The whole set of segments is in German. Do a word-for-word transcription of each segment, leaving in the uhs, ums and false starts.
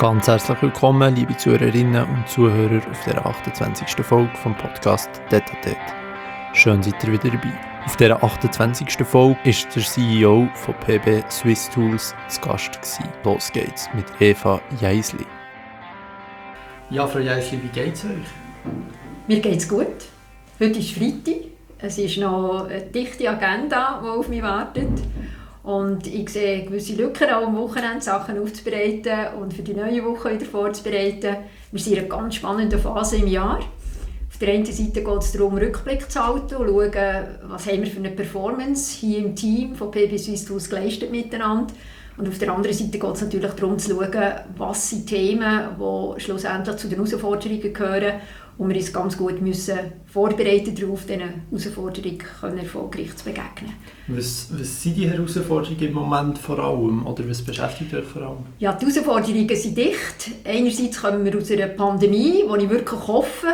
Ganz herzlich willkommen, liebe Zuhörerinnen und Zuhörer, auf der achtundzwanzigsten Folge vom Podcast Tete-a-Tete. Schön seid ihr wieder dabei. Auf dieser achtundzwanzigsten Folge war der C E O von P B Swiss Tools zu Gast gewesen. Los geht's mit Eva Jeisli. Ja, Frau Jeisli, wie geht's euch? Mir geht's gut. Heute ist Freitag. Es ist noch eine dichte Agenda, die auf mich wartet. Und ich sehe gewisse Lücken auch am Wochenende, Sachen aufzubereiten und für die neue Woche wieder vorzubereiten. Wir sind in einer ganz spannenden Phase im Jahr. Auf der einen Seite geht es darum, Rückblick zu halten und schauen, was haben wir für eine Performance hier im Team von P B Swiss Tools geleistet miteinander. Und auf der anderen Seite geht es natürlich darum zu schauen, was sind Themen, die schlussendlich zu den Herausforderungen gehören und wir uns ganz gut müssen vorbereiten darauf, diesen Herausforderungen können erfolgreich zu begegnen. Was, was sind die Herausforderungen im Moment vor allem? Oder was beschäftigt euch vor allem? Ja, die Herausforderungen sind dicht. Einerseits kommen wir aus einer Pandemie, die ich wirklich hoffe,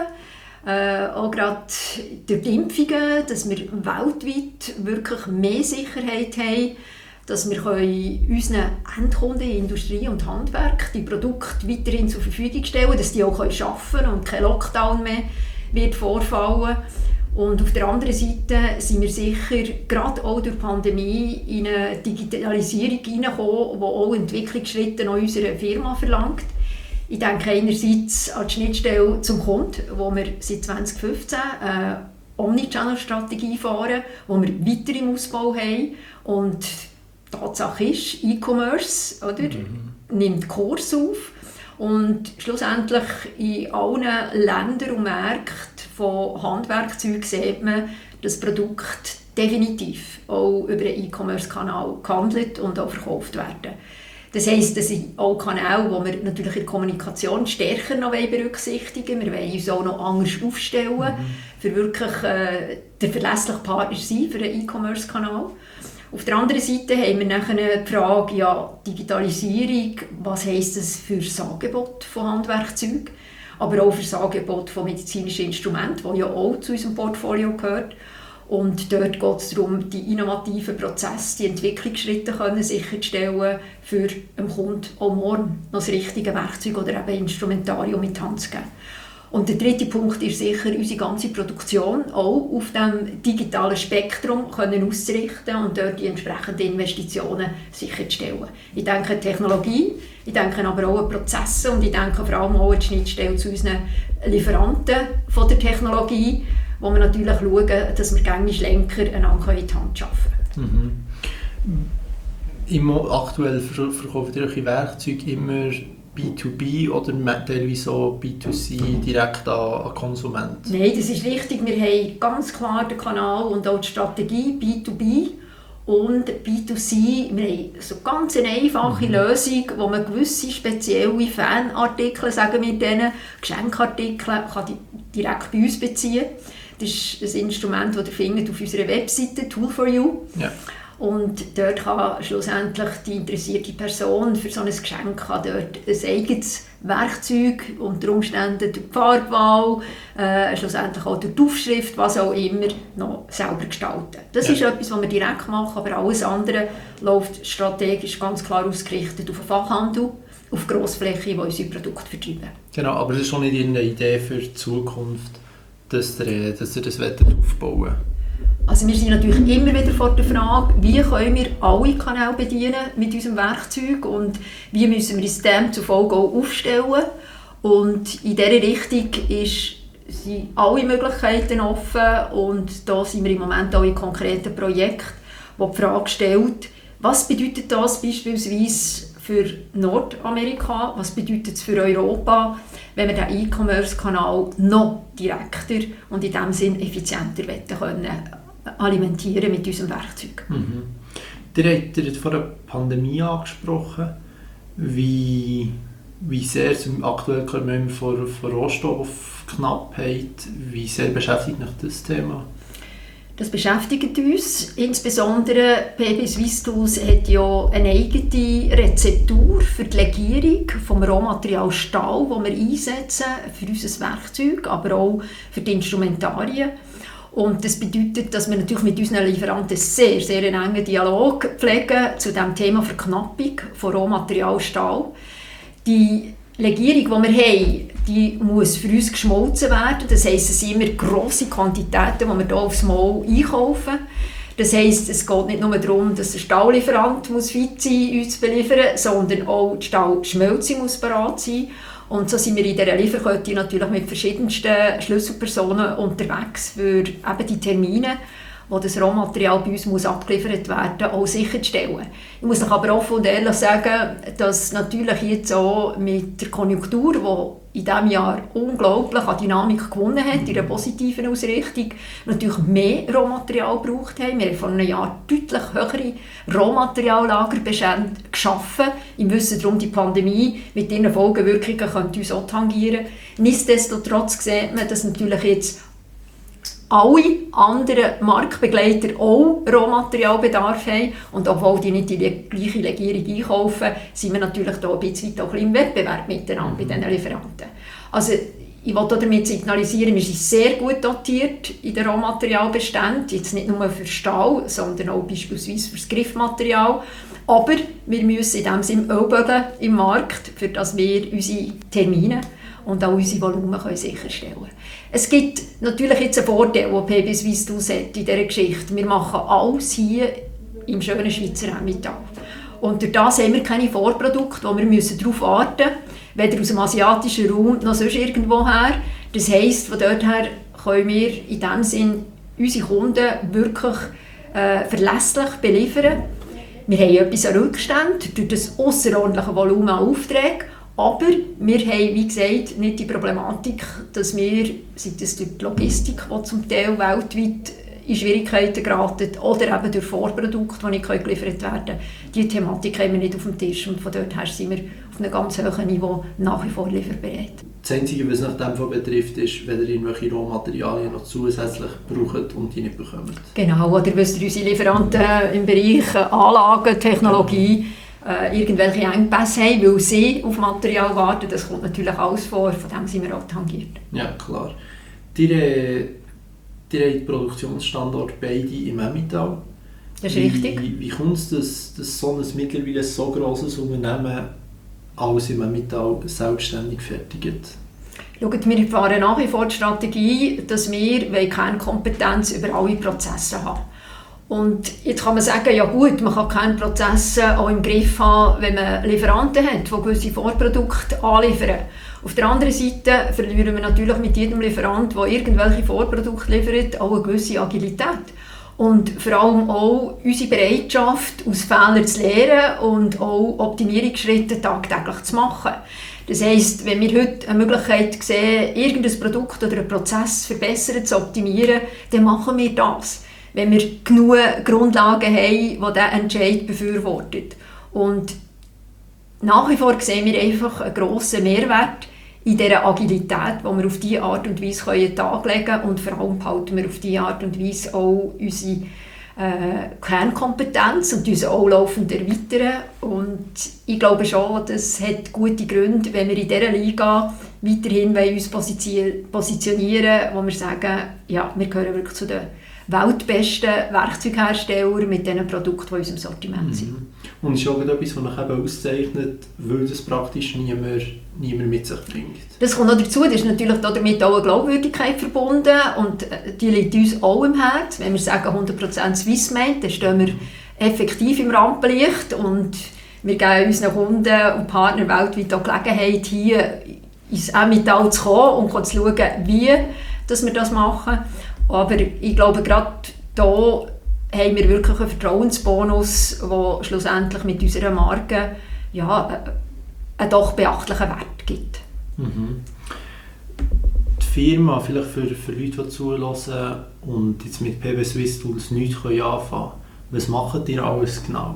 äh, auch gerade durch die Impfungen, dass wir weltweit wirklich mehr Sicherheit haben, dass wir unseren Endkunden in Industrie und Handwerk die Produkte weiterhin zur Verfügung stellen können, dass die auch arbeiten können und kein Lockdown mehr wird vorfallen. Und auf der anderen Seite sind wir sicher, gerade auch durch die Pandemie, in eine Digitalisierung hineingekommen, die auch Entwicklungsschritte an unserer Firma verlangt. Ich denke einerseits an die Schnittstelle zum Kunden, wo wir seit zwanzig fünfzehn eine Omnichannel-Strategie fahren, wo wir weiter im Ausbau haben. Und die Tatsache ist, E-Commerce oder, mhm. nimmt Kurs auf und schlussendlich in allen Ländern und Märkten von Handwerkzeugen sieht man, dass Produkte definitiv auch über einen E-Commerce-Kanal gehandelt und auch verkauft werden. Das heisst, das sind auch Kanäle, die wir natürlich in der Kommunikation stärker noch berücksichtigen wollen. Wir wollen uns auch noch anders aufstellen, mhm. für wirklich äh, der verlässliche Partner sein für einen E-Commerce-Kanal. Auf der anderen Seite haben wir nachher die Frage, ja, Digitalisierung, was heisst das für das Angebot von Handwerkzeugen, aber auch für das Angebot von medizinischen Instrumenten, das ja auch zu unserem Portfolio gehört. Und dort geht es darum, die innovativen Prozesse, die Entwicklungsschritte können sicherzustellen, für den Kunden auch morgen noch das richtige Werkzeug oder eben Instrumentarium in die Hand zu geben. Und der dritte Punkt ist sicher, unsere ganze Produktion auch auf dem digitalen Spektrum können auszurichten und dort die entsprechenden Investitionen sicherzustellen. Ich denke an Technologie, ich denke aber auch an Prozesse und ich denke vor allem auch an die Schnittstelle zu unseren Lieferanten von der Technologie, wo wir natürlich schauen, dass wir gängige Lenker einander in die Hand schaffen können. Mhm. Immer aktuell verkauft ihr eure Werkzeuge immer B zwei B oder teilweise auch B zwei C direkt an, an Konsumenten? Nein, das ist richtig. Wir haben ganz klar den Kanal und auch die Strategie B zwei B und B zwei C. Wir haben so ganz eine einfache mhm. Lösung, wo man gewisse spezielle Fanartikel, sagen wir denen, Geschenkartikel, kann die direkt bei uns beziehen. Das ist ein Instrument, das ihr findet auf unserer Webseite Tool for You. Ja. Und dort kann schlussendlich die interessierte Person für so ein Geschenk kann dort ein eigenes Werkzeug, unter Umständen durch die Farbwahl, äh, schlussendlich auch durch die Aufschrift, was auch immer, noch selber gestalten. Das ja. ist etwas, was wir direkt machen, aber alles andere läuft strategisch ganz klar ausgerichtet auf den Fachhandel, auf Grossfläche, die unsere Produkte vertreiben. Genau, aber das ist schon nicht eine Idee für die Zukunft, dass ihr, dass ihr das aufbauen wollt? Also wir sind natürlich immer wieder vor der Frage, wie können wir alle Kanäle bedienen mit unserem Werkzeug und wie müssen wir uns dem zufolge auch aufstellen. Und in dieser Richtung ist, sind alle Möglichkeiten offen und da sind wir im Moment auch in konkreten Projekten, wo die Frage stellt, was bedeutet das beispielsweise für Nordamerika, was bedeutet es für Europa, wenn wir den E-Commerce-Kanal noch direkter und in diesem Sinn effizienter können alimentieren mit unserem Werkzeug. Mhm. Ihr habt ihr vor der Pandemie angesprochen, wie, wie sehr aktuell kommen wir vor, vor Rohstoffknappheit, wie sehr beschäftigt mich das Thema? Das beschäftigt uns. Insbesondere P B Swiss Tools hat ja eine eigene Rezeptur für die Legierung vom Rohmaterial Stahl, das wir einsetzen für unser Werkzeug, aber auch für die Instrumentarien. Und das bedeutet, dass wir natürlich mit unseren Lieferanten sehr, sehr einen engen Dialog pflegen zu dem Thema Verknappung von Rohmaterial Stahl. Die Legierung, die wir haben, die muss für uns geschmolzen werden. Das heisst, es sind immer grosse Quantitäten, die wir hier aufs Mal einkaufen. Das heisst, es geht nicht nur darum, dass der Stahllieferant muss fit sein, uns zu beliefern, sondern auch die Stahlschmelze muss bereit sein. Und so sind wir in dieser Lieferkette natürlich mit verschiedensten Schlüsselpersonen unterwegs, für eben die Termine, wo das Rohmaterial bei uns muss abgeliefert werden, auch sicherzustellen. Ich muss euch aber offen und ehrlich sagen, dass natürlich jetzt auch mit der Konjunktur, die in diesem Jahr unglaublich an Dynamik gewonnen hat, in einer positiven Ausrichtung, natürlich mehr Rohmaterial gebraucht haben. Wir haben vor einem Jahr deutlich höhere Rohmateriallager geschaffen, im Wissen darum, die Pandemie mit ihren Folgewirkungen könnte uns auch tangieren. Nichtsdestotrotz sieht man, dass natürlich jetzt alle anderen Marktbegleiter auch Rohmaterialbedarf haben. Und obwohl die nicht die gleiche Legierung einkaufen, sind wir natürlich da ein bisschen, auch ein bisschen im Wettbewerb miteinander bei diesen Lieferanten. Also, ich will damit signalisieren, wir sind sehr gut dotiert in den Rohmaterialbeständen, jetzt nicht nur für Stahl, sondern auch beispielsweise für das Griffmaterial. Aber wir müssen in diesem Sinne ellbogen im Markt, für das wir unsere Termine und auch unsere Volumen können sicherstellen können. Es gibt natürlich jetzt einen Vorteil, den P B Swiss Tools hat in dieser Geschichte. Wir machen alles hier im schönen Schweizer Emmental. Und durch das haben wir keine Vorprodukte, wo wir müssen darauf warten müssen, weder aus dem asiatischen Raum noch sonst irgendwo her. Das heisst, von dort her können wir in diesem Sinn unsere Kunden wirklich äh, verlässlich beliefern. Wir haben etwas an Rückstand durch das ausserordentliche Volumen an Aufträgen. Aber wir haben, wie gesagt, nicht die Problematik, dass wir, sei es durch die Logistik, die zum Teil weltweit in Schwierigkeiten geraten, oder eben durch Vorprodukte, die nicht geliefert werden können. Diese Thematik haben wir nicht auf dem Tisch und von dort her sind wir auf einem ganz hohen Niveau nach wie vor lieferbereit. Das Einzige, was nach dem Fall betrifft, ist, wenn ihr irgendwelche Rohmaterialien noch zusätzlich braucht und die nicht bekommt. Genau, oder wisst ihr, unsere Lieferanten im Bereich Anlagen, Technologie, Äh, irgendwelche Engpässe haben, weil sie auf Material warten. Das kommt natürlich alles vor, von dem sind wir auch tangiert. Ja, klar. Ihr, ihr habt den Produktionsstandort beide im Emmental. Das ist wie, richtig. Wie, wie kommt es, dass, dass so ein mittlerweile so grosses Unternehmen alles im Emmental selbstständig fertigt? Schaut, wir fahren nach wie vor die Strategie, dass wir Kernkompetenz über alle Prozesse haben. Und jetzt kann man sagen, ja gut, man kann keine Prozesse auch im Griff haben, wenn man Lieferanten hat, die gewisse Vorprodukte anliefern. Auf der anderen Seite verlieren wir natürlich mit jedem Lieferant, der irgendwelche Vorprodukte liefert, auch eine gewisse Agilität. Und vor allem auch unsere Bereitschaft, aus Fehlern zu lernen und auch Optimierungsschritte tagtäglich zu machen. Das heisst, wenn wir heute eine Möglichkeit sehen, irgendein Produkt oder einen Prozess verbessern, zu optimieren, dann machen wir das. Wenn wir genug Grundlagen haben, die diesen Entscheid befürwortet. Und nach wie vor sehen wir einfach einen grossen Mehrwert in dieser Agilität, die wir auf diese Art und Weise an den Tag legen können. Und vor allem behalten wir auf diese Art und Weise auch unsere äh, Kernkompetenz und uns auch laufend erweitern. Und ich glaube schon, das hat gute Gründe, wenn wir in dieser Liga weiterhin uns positionieren, wo wir sagen, ja, wir gehören wirklich zu den weltbesten Werkzeughersteller mit den Produkten, die in unserem Sortiment sind. Mhm. Und es ist auch etwas, was euch eben auszeichnet, weil das praktisch niemand, niemand mit sich bringt. Das kommt noch dazu, das ist natürlich damit auch eine Glaubwürdigkeit verbunden und die liegt uns auch im Herzen. Wenn wir sagen hundert Prozent Swissmade, dann stehen wir effektiv im Rampenlicht und wir geben unseren Kunden und Partnern weltweit auch Gelegenheit, hier ins Emmental zu kommen und zu schauen, wie dass wir das machen. Aber ich glaube, gerade hier haben wir wirklich einen Vertrauensbonus, der schlussendlich mit unserer Marke ja, einen doch beachtlichen Wert gibt. Mhm. Die Firma, vielleicht für, für Leute, die zuhören und jetzt mit P B Swiss Tools nichts anfangen können, was macht ihr alles genau?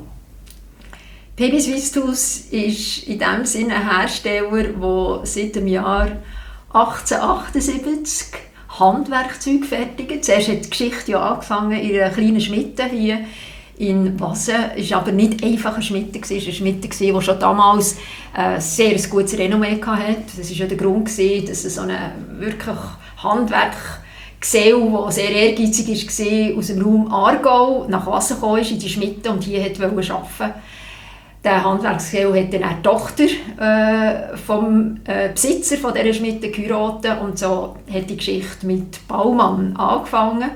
P B Swiss Tools ist in dem Sinne ein Hersteller, der seit dem Jahr achtzehnhundertachtundsiebzig Handwerkzeug fertigt. Zuerst hat die Geschichte ja angefangen in einer kleinen Schmiede hier in Wasen. Es war aber nicht einfach eine Schmiede, es war eine Schmiede, die schon damals ein sehr gutes Renommee hatte. Das war ja der Grund, dass es so eine wirklich Handwerkgeselle, die sehr ehrgeizig war, aus dem Raum Aargau nach Wasen kam, in die Schmiede und hier arbeiten wollte. Der Handwerksgesell hat dann auch die Tochter äh, vom äh, Besitzer von dieser Schmiede geheiratet und so hat die Geschichte mit Baumann angefangen.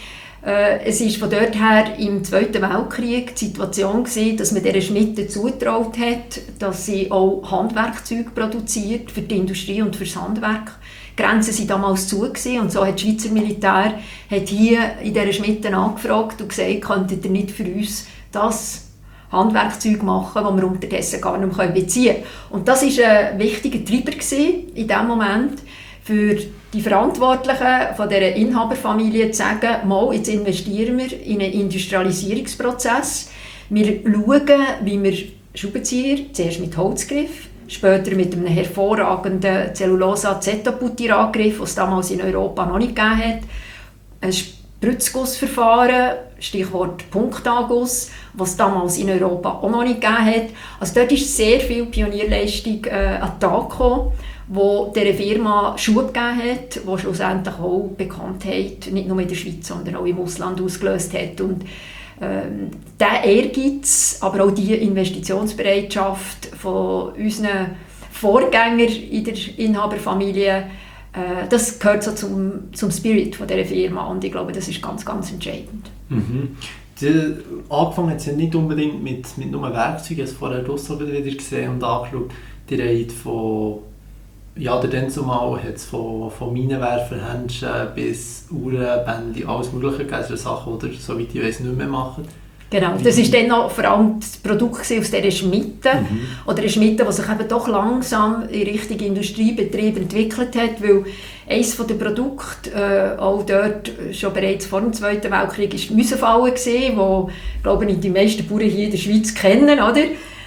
Äh, es war von dort her im Zweiten Weltkrieg die Situation gewesen, dass man dieser Schmiede zugetraut hat, dass sie auch Handwerkzeuge produziert für die Industrie und für das Handwerk. Die Grenzen waren damals zu gewesen, und so hat das Schweizer Militär hat hier in dieser Schmiede angefragt und gesagt, könntet ihr nicht für uns das Handwerkzeug machen, das wir unterdessen gar nicht mehr beziehen können. Und das war ein wichtiger Treiber in diesem Moment, für die Verantwortlichen von dieser Inhaberfamilie zu sagen, mal, jetzt investieren wir in einen Industrialisierungsprozess. Wir schauen, wie wir Schraubenzieher, zuerst mit Holzgriff, später mit einem hervorragenden Cellulosa-Zetaputierangriff, den es damals in Europa noch nicht gegeben hat, ein Spritzgussverfahren, Stichwort Punktanguss, was es damals in Europa auch noch nicht gegeben hat. Also dort ist sehr viel Pionierleistung äh, an den Tag gekommen, die dieser Firma Schub gegeben hat, die schlussendlich auch Bekanntheit nicht nur in der Schweiz, sondern auch im Ausland ausgelöst hat. Und ähm, der Ehrgeiz, aber auch die Investitionsbereitschaft von unseren Vorgängern in der Inhaberfamilie, äh, das gehört so zum, zum Spirit von dieser Firma, und ich glaube, das ist ganz, ganz entscheidend. Mhm. Die, angefangen hat es ja nicht unbedingt mit, mit nur Werkzeugen, ich habe es vorher draussen wieder gesehen und angeschaut. Die Reihe von, ja, der dann zumal hat es von, von Minenwerferhändchen bis Uhrenbändchen, alles mögliche gegeben. Das sind Sachen, die ihr, soweit ich weiss, nicht mehr machen. Genau, das war dann noch vor allem das Produkt aus dieser Schmiede. Mhm. Oder eine Schmiede, die sich eben doch langsam in Richtung Industriebetrieb entwickelt hat, weil eines der Produkte, äh, auch dort schon bereits vor dem Zweiten Weltkrieg, war die Müsenfalle, die, glaube ich, die meisten Bauern hier in der Schweiz kennen, oder?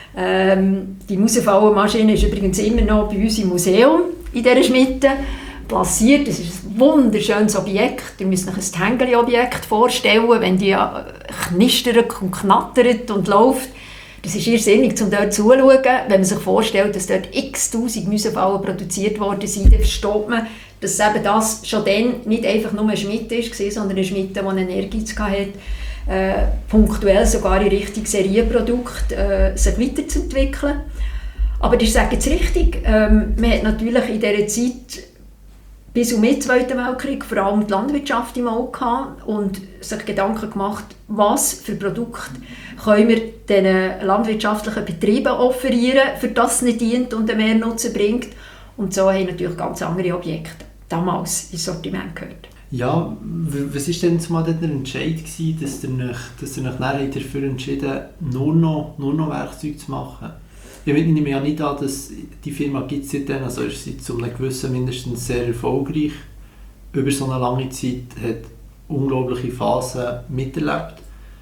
Ähm, die Müsenfallenmaschine ist übrigens immer noch bei uns im Museum in dieser Schmiede platziert. Das ist ein wunderschönes Objekt. Ihr müsst euch ein Tängeli-Objekt vorstellen, wenn die knistert und knattert und läuft. Das ist irrsinnig, um dort zuzuschauen. Wenn man sich vorstellt, dass dort x-tausend Müsenfallen produziert worden sind, dann versteht man, dass eben das schon dann nicht einfach nur ein Schmied war, sondern ein Schmied, der einen Ehrgeiz hatte, äh, punktuell sogar in Richtung Serienprodukt äh, sich weiterzuentwickeln. Aber ich sage jetzt richtig, ähm, man hat natürlich in dieser Zeit bis zum Zweiten Weltkrieg vor allem die Landwirtschaft im Auge gehabt und sich Gedanken gemacht, was für Produkte können wir diesen landwirtschaftlichen Betrieben offerieren, für das es nicht dient und einen Mehrnutzen bringt. Und so haben natürlich ganz andere Objekte damals ins Sortiment gehört. Ja, was war denn zumal der Entscheid gewesen, dass ihr euch, dass ihr euch nachher dafür entschieden, nur noch, nur noch Werkzeuge zu machen? Ich nehme ja nicht an, dass die Firma gibt es seitdem, also ist sie zu einem gewissen mindestens sehr erfolgreich. Über so eine lange Zeit hat unglaubliche Phasen miterlebt.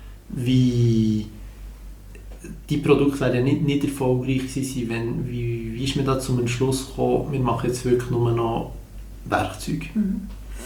Wie die Produkte werden ja nicht, nicht erfolgreich sein, wenn, wie, wie ist man da zum Entschluss gekommen, wir machen jetzt wirklich nur noch Werkzeuge? Mhm.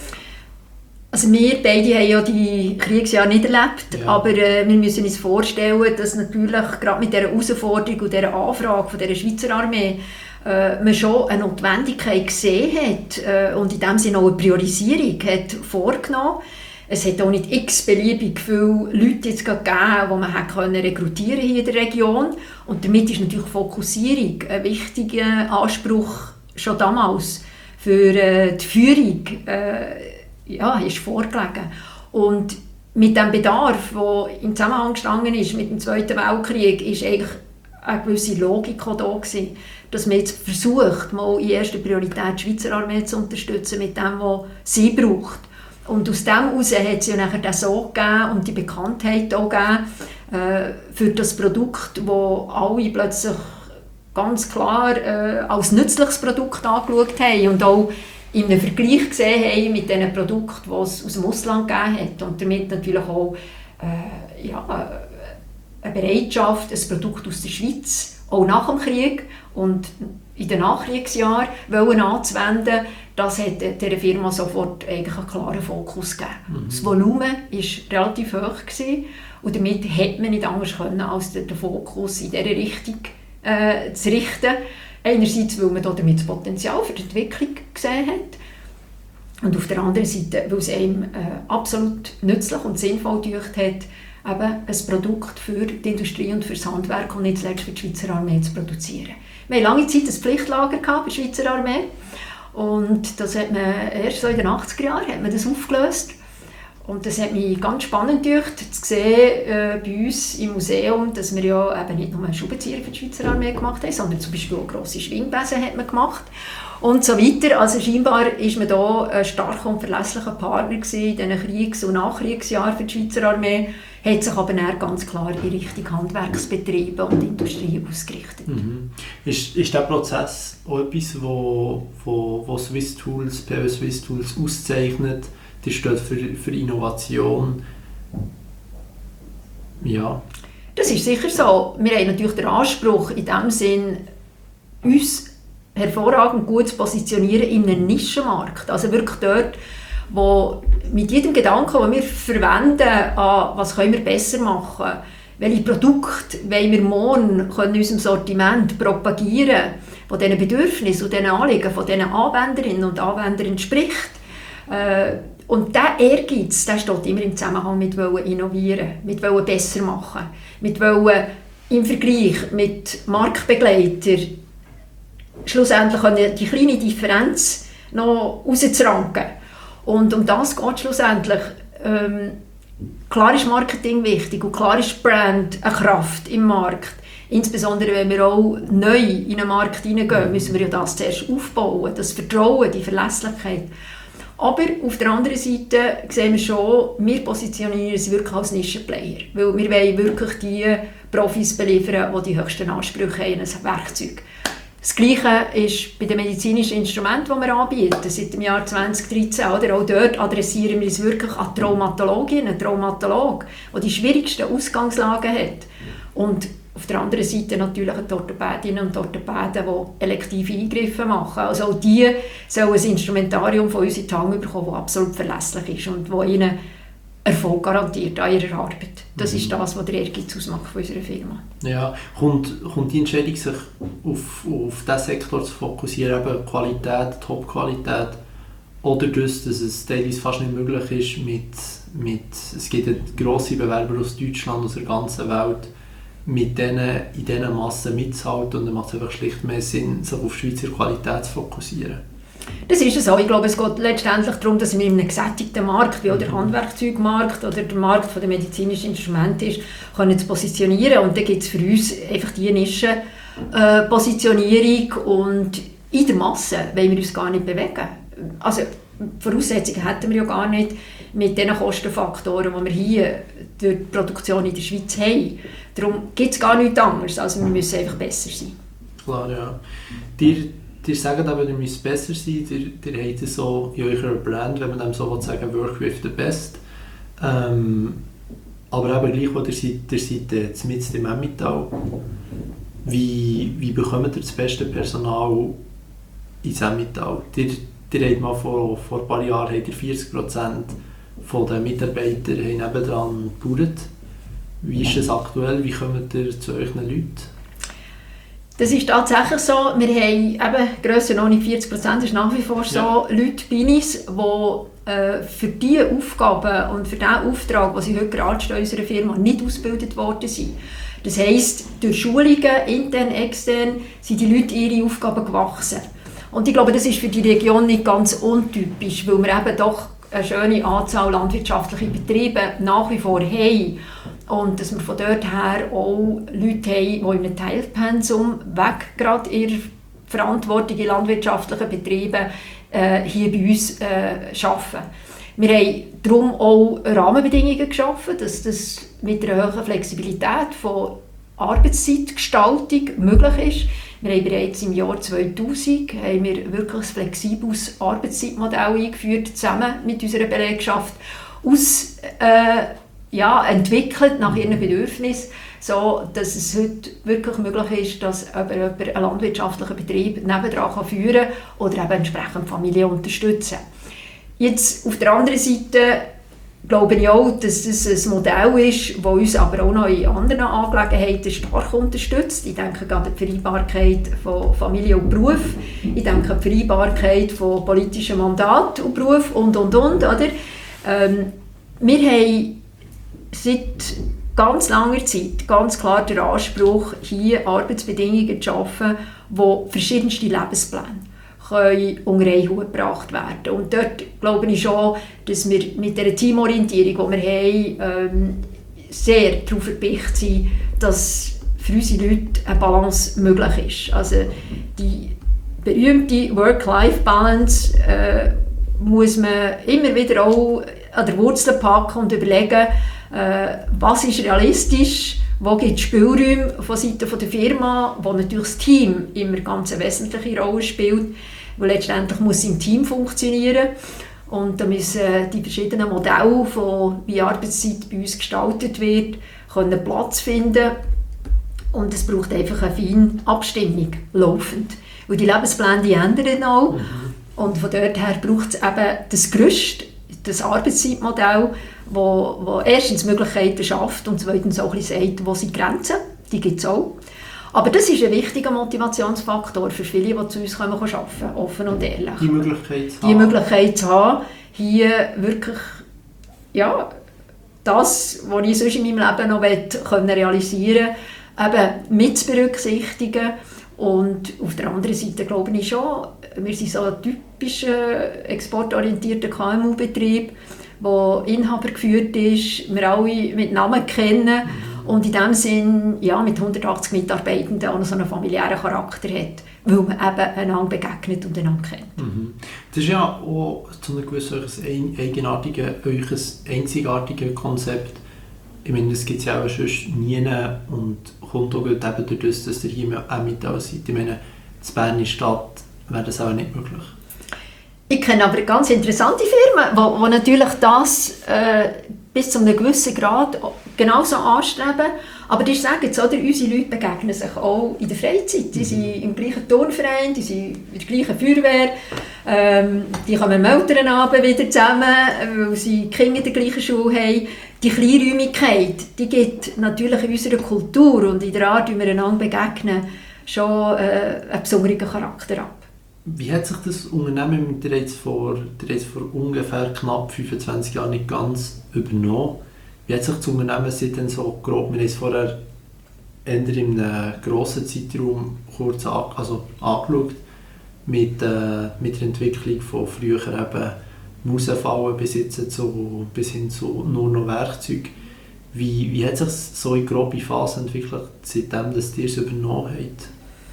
Also wir beide haben ja die Kriegsjahre nicht erlebt, ja. aber äh, wir müssen uns vorstellen, dass natürlich gerade mit dieser Herausforderung und dieser Anfrage von der Schweizer Armee äh, man schon eine Notwendigkeit gesehen hat äh, und in dem Sinne auch eine Priorisierung hat vorgenommen. Es hat auch nicht x-beliebig viele Leute jetzt gegeben, die man hat können rekrutieren hier in der Region, und damit ist natürlich Fokussierung ein wichtiger Anspruch schon damals für äh, die Führung. Äh, ja, ist vorgelegen. Und mit dem Bedarf, der im Zusammenhang gestanden ist mit dem Zweiten Weltkrieg, ist eigentlich eine gewisse Logik da gewesen, dass man jetzt versucht, mal in erster Priorität die Schweizer Armee zu unterstützen mit dem, was sie braucht. Und aus dem heraus hat es ja nachher den Sog gegeben und die Bekanntheit auch gegeben äh, für das Produkt, das alle plötzlich ganz klar äh, als nützliches Produkt angeschaut haben und auch in einem Vergleich gesehen haben mit den Produkten, die es aus dem Ausland gegeben hat, und damit natürlich auch äh, ja, eine Bereitschaft, ein Produkt aus der Schweiz, auch nach dem Krieg und in den Nachkriegsjahren anzuwenden. Das hat dieser Firma sofort eigentlich einen klaren Fokus gegeben. Mhm. Das Volumen war relativ hoch gewesen, und damit hätte man nicht anders können, als den Fokus in diese Richtung äh, zu richten. Einerseits, weil man damit das Potenzial für die Entwicklung gesehen hat. Und auf der anderen Seite, weil es einem äh, absolut nützlich und sinnvoll gedacht hat, eben ein Produkt für die Industrie und für das Handwerk und nicht zuletzt für die Schweizer Armee zu produzieren. Wir hatten lange Zeit ein Pflichtlager bei der Schweizer Armee und das hat man erst so in den achtziger Jahren hat man das aufgelöst. Und das hat mich ganz spannend gedacht, zu sehen äh, bei uns im Museum, dass wir ja eben nicht nur einen Schraubenzieher für die Schweizer Armee gemacht haben, sondern zum Beispiel auch grosse Schwingbesen hat man gemacht und so weiter. Also scheinbar war man da ein starker und verlässlicher Partner in diesen Kriegs- und Nachkriegsjahren für die Schweizer Armee, hat sich aber dann ganz klar in Richtung Handwerksbetriebe und Industrie ausgerichtet. Mhm. Ist, ist dieser Prozess auch etwas, wo, wo, wo Swiss Tools, P W Swiss Tools auszeichnet? Die steht für, für Innovation. Ja. Das ist sicher so. Wir haben natürlich den Anspruch, in dem Sinn, uns hervorragend gut zu positionieren in einem Nischenmarkt. Also wirklich dort, wo mit jedem Gedanken, den wir verwenden, an was können wir besser machen, welche Produkte wollen wir morgen können in unserem Sortiment propagieren, die diesen Bedürfnissen und diesen Anliegen von diesen Anwenderinnen und Anwendern entspricht. Äh, Und dieser Ehrgeiz, der steht immer im Zusammenhang mit innovieren, mit besser machen, mit im Vergleich mit Marktbegleitern schlussendlich die kleine Differenz noch rauszuranken. Und um das geht es schlussendlich. Ähm, klar ist Marketing wichtig und klar ist Brand eine Kraft im Markt. Insbesondere wenn wir auch neu in den Markt hineingehen, müssen wir ja das zuerst aufbauen, das Vertrauen, die Verlässlichkeit. Aber auf der anderen Seite sehen wir schon, wir positionieren uns wirklich als Nischenplayer. Weil wir wollen wirklich die Profis beliefern, die die höchsten Ansprüche haben an ein Werkzeug. Das Gleiche ist bei den medizinischen Instrumenten, die wir anbieten, seit dem Jahr zwanzig dreizehn. Oder? Auch dort adressieren wir uns wirklich an Traumatologinnen, einen Traumatolog, der die schwierigsten Ausgangslagen hat. Und auf der anderen Seite natürlich die Orthopädinnen und Orthopäden, die elektive Eingriffe machen. Also auch die sollen ein Instrumentarium von uns in die Hand bekommen, das absolut verlässlich ist und das ihnen Erfolg garantiert an ihrer Arbeit. Das mhm. ist das, was der Ehrgeiz ausmacht von unserer Firma. Ja, kommt, kommt die Entscheidung, sich auf, auf diesen Sektor zu fokussieren, eben Qualität, Top-Qualität, oder das, dass es teilweise fast nicht möglich ist, mit, mit, es gibt grosse Bewerber aus Deutschland, aus der ganzen Welt, mit denen, in diesen Massen mitzuhalten, und dann macht es einfach schlicht mehr Sinn, sich auf Schweizer Qualität zu fokussieren. Das ist es auch. Ich glaube, es geht letztendlich darum, dass wir in einem gesättigten Markt, wie auch der Handwerkzeugmarkt oder der Markt der medizinischen Instrumente ist, können zu positionieren. Und da gibt es für uns einfach die Nischenpositionierung äh, und in der Masse wollen wir uns gar nicht bewegen. Also Voraussetzungen hätten wir ja gar nicht mit den Kostenfaktoren, die wir hier durch die Produktion in der Schweiz haben. Darum gibt es gar nichts anderes, also wir müssen einfach besser sein. Klar, ja. Dir, dir sagen aber, ihr müsst besser sein, ihr, ihr habt so in eurer Brand, wenn man dem so sagen will, work with the best. Ähm, aber eben gleich, wo ihr seid, ihr seid jetzt mit dem Emmental. Wie, wie bekommt ihr das beste Personal ins Emmental? Ihr, ihr habt mal vor, vor ein paar Jahren habt ihr vierzig Prozent der Mitarbeiter haben nebendran gebaut. Wie ist es aktuell? Wie kommt ihr zu euren Leuten? Das ist tatsächlich so. Wir haben eben Grössenordnung vierzig Prozent ist nach wie vor so, ja. Leute bei uns, die äh, für diese Aufgaben und für diesen Auftrag, den sie heute gerade stehen in unserer Firma, nicht ausgebildet worden sind. Das heisst, durch Schulungen, intern, extern, sind die Leute ihre Aufgaben gewachsen. Und ich glaube, das ist für die Region nicht ganz untypisch, weil wir eben doch eine schöne Anzahl landwirtschaftlicher Betriebe nach wie vor haben. Und dass wir von dort her auch Leute haben, die in einem Teilpensum weg gerade ihrer Verantwortung in landwirtschaftlichen Betrieben äh, hier bei uns äh, arbeiten. Wir haben darum auch Rahmenbedingungen geschaffen, dass das mit einer hohen Flexibilität von Arbeitszeitgestaltung möglich ist. Wir haben bereits im Jahr zweitausend haben wir wirklich ein flexibles Arbeitszeitmodell eingeführt, zusammen mit unserer Belegschaft, aus, äh, ja, entwickelt nach ihren Bedürfnissen, so dass es heute wirklich möglich ist, dass jemand einen landwirtschaftlichen Betrieb nebendran führen kann oder eben entsprechend Familie unterstützen. Jetzt auf der anderen Seite glaube ich auch, dass das ein Modell ist, das uns aber auch noch in anderen Angelegenheiten stark unterstützt. Ich denke gerade an die Vereinbarkeit von Familie und Beruf. Ich denke an die Vereinbarkeit von politischem Mandat und Beruf und, und, und. Oder? Ähm, wir haben seit ganz langer Zeit ganz klar den Anspruch, hier Arbeitsbedingungen zu schaffen, wo verschiedenste Lebenspläne können unter einen Hut gebracht werden. Und dort glaube ich schon, dass wir mit der Teamorientierung, die wir haben, ähm, sehr darauf verpicht sind, dass für unsere Leute eine Balance möglich ist. Also die berühmte Work-Life-Balance äh, muss man immer wieder auch an der Wurzel packen und überlegen, äh, was ist realistisch, wo gibt es Spielräume von Seiten der Firma, wo natürlich das Team immer ganz eine wesentliche Rolle spielt, weil letztendlich muss es im Team funktionieren und da müssen die verschiedenen Modelle, von wie Arbeitszeit bei uns gestaltet wird, können Platz finden und es braucht einfach eine feine Abstimmung, laufend. Weil die Lebenspläne die ändern auch mhm. und von dort her braucht es eben das Gerüst, das Arbeitszeitmodell, wo, wo erstens Möglichkeiten schafft und zweitens auch ein bisschen sagt, wo sind die Grenzen, die gibt es auch. Aber das ist ein wichtiger Motivationsfaktor für viele, die zu uns arbeiten können, offen und ehrlich. Die Möglichkeit zu haben. Die Möglichkeit zu haben, hier wirklich ja, das, was ich sonst in meinem Leben noch will, realisieren kann, eben mit zu berücksichtigen. Und auf der anderen Seite glaube ich schon, wir sind so ein typischer exportorientierter K M U-Betrieb, der Inhaber geführt ist, wir alle mit Namen kennen und in dem Sinn ja, mit hundertachtzig Mitarbeitenden auch noch so einen familiären Charakter hat, weil man eben einander begegnet und einander kennt. Mhm. Das ist ja auch zu einem gewissen eigenartigen, euch einzigartiges Konzept. Ich meine, das gibt es ja auch sonst nie und kommt auch eben durch das, dass ihr hier auch mit da seid. Ich meine, in Berner Stadt wäre das auch nicht möglich. Ich kenne aber ganz interessante Firmen, die, die natürlich das äh, bis zu einem gewissen Grad genauso anstreben. Aber die sagen jetzt, oder, unsere Leute begegnen sich auch in der Freizeit. Die sind im gleichen Turnverein, die sind in der gleichen Feuerwehr. Ähm, die kommen am Elternabend wieder zusammen, weil sie die Kinder in der gleichen Schule haben. Die Kleinräumigkeit, die gibt natürlich in unserer Kultur und in der Art, wie wir einander begegnen, schon äh, einen besonderen Charakter ab. Wie hat sich das Unternehmen, der jetzt vor, der jetzt vor ungefähr knapp fünfundzwanzig Jahren nicht ganz übernommen, wie hat sich das Unternehmen seitdem so grob, wir haben es vorher eher in einem grossen Zeitraum kurz an, also angeschaut, mit, äh, mit der Entwicklung von früher eben Mausefallen bis, jetzt zu, bis hin zu nur noch Werkzeug. Wie, wie hat sich so in grobe Phase entwickelt, seitdem dass ihr es übernommen habt?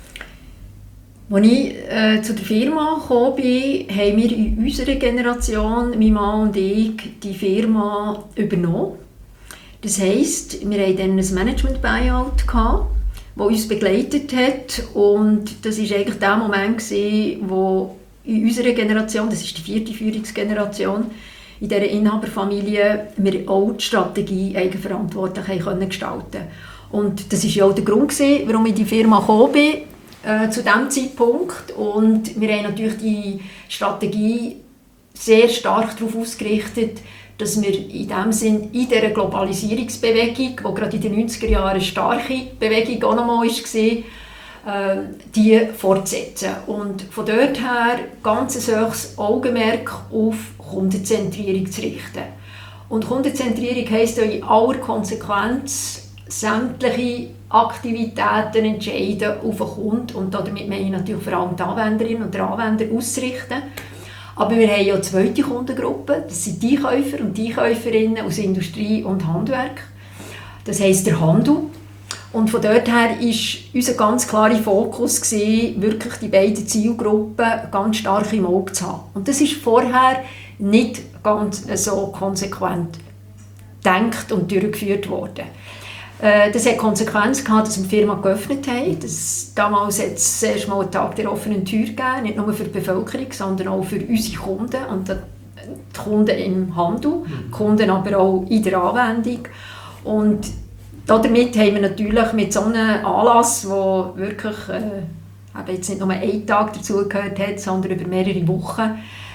Als ich äh, zu der Firma gekommen bin, haben wir in unserer Generation, mein Mann und ich, die Firma übernommen. Das heisst, wir hatten dann ein Management-Buyout, das uns begleitet hat. Und das war eigentlich der Moment, wo in unserer Generation, das ist die vierte Führungsgeneration, in dieser Inhaberfamilie, wir auch die Strategie eigenverantwortlich haben gestalten können. Und das war ja auch der Grund, warum ich in die Firma gekommen bin. Äh, zu diesem Zeitpunkt. Und wir haben natürlich die Strategie sehr stark darauf ausgerichtet, dass wir in dem Sinn in dieser Globalisierungsbewegung, die gerade in den neunziger Jahren eine starke Bewegung auch nochmal war, äh, die fortsetzen. Und von dort her ganz ein hohes Augenmerk auf Kundenzentrierung zu richten. Und Kundenzentrierung heisst ja in aller Konsequenz, sämtliche Aktivitäten entscheiden auf den Kunden und damit meine ich natürlich vor allem die Anwenderin und den Anwender auszurichten. Aber wir haben ja eine zweite Kundengruppe, das sind die Käufer und die Käuferinnen aus Industrie und Handwerk. Das heisst der Handel. Und von dort her war unser ganz klarer Fokus gewesen, wirklich die beiden Zielgruppen ganz stark im Auge zu haben. Und das ist vorher nicht ganz so konsequent gedacht und durchgeführt worden. Das hat Konsequenz gehabt, dass wir die Firma geöffnet haben. Das, damals hat es das erste Mal einen Tag der offenen Tür gegeben, nicht nur für die Bevölkerung, sondern auch für unsere Kunden. Und die Kunden im Handel, die Kunden aber auch in der Anwendung. Und damit haben wir natürlich mit so einem Anlass, der wirklich äh, jetzt nicht nur einen Tag dazugehört hat, sondern über mehrere Wochen,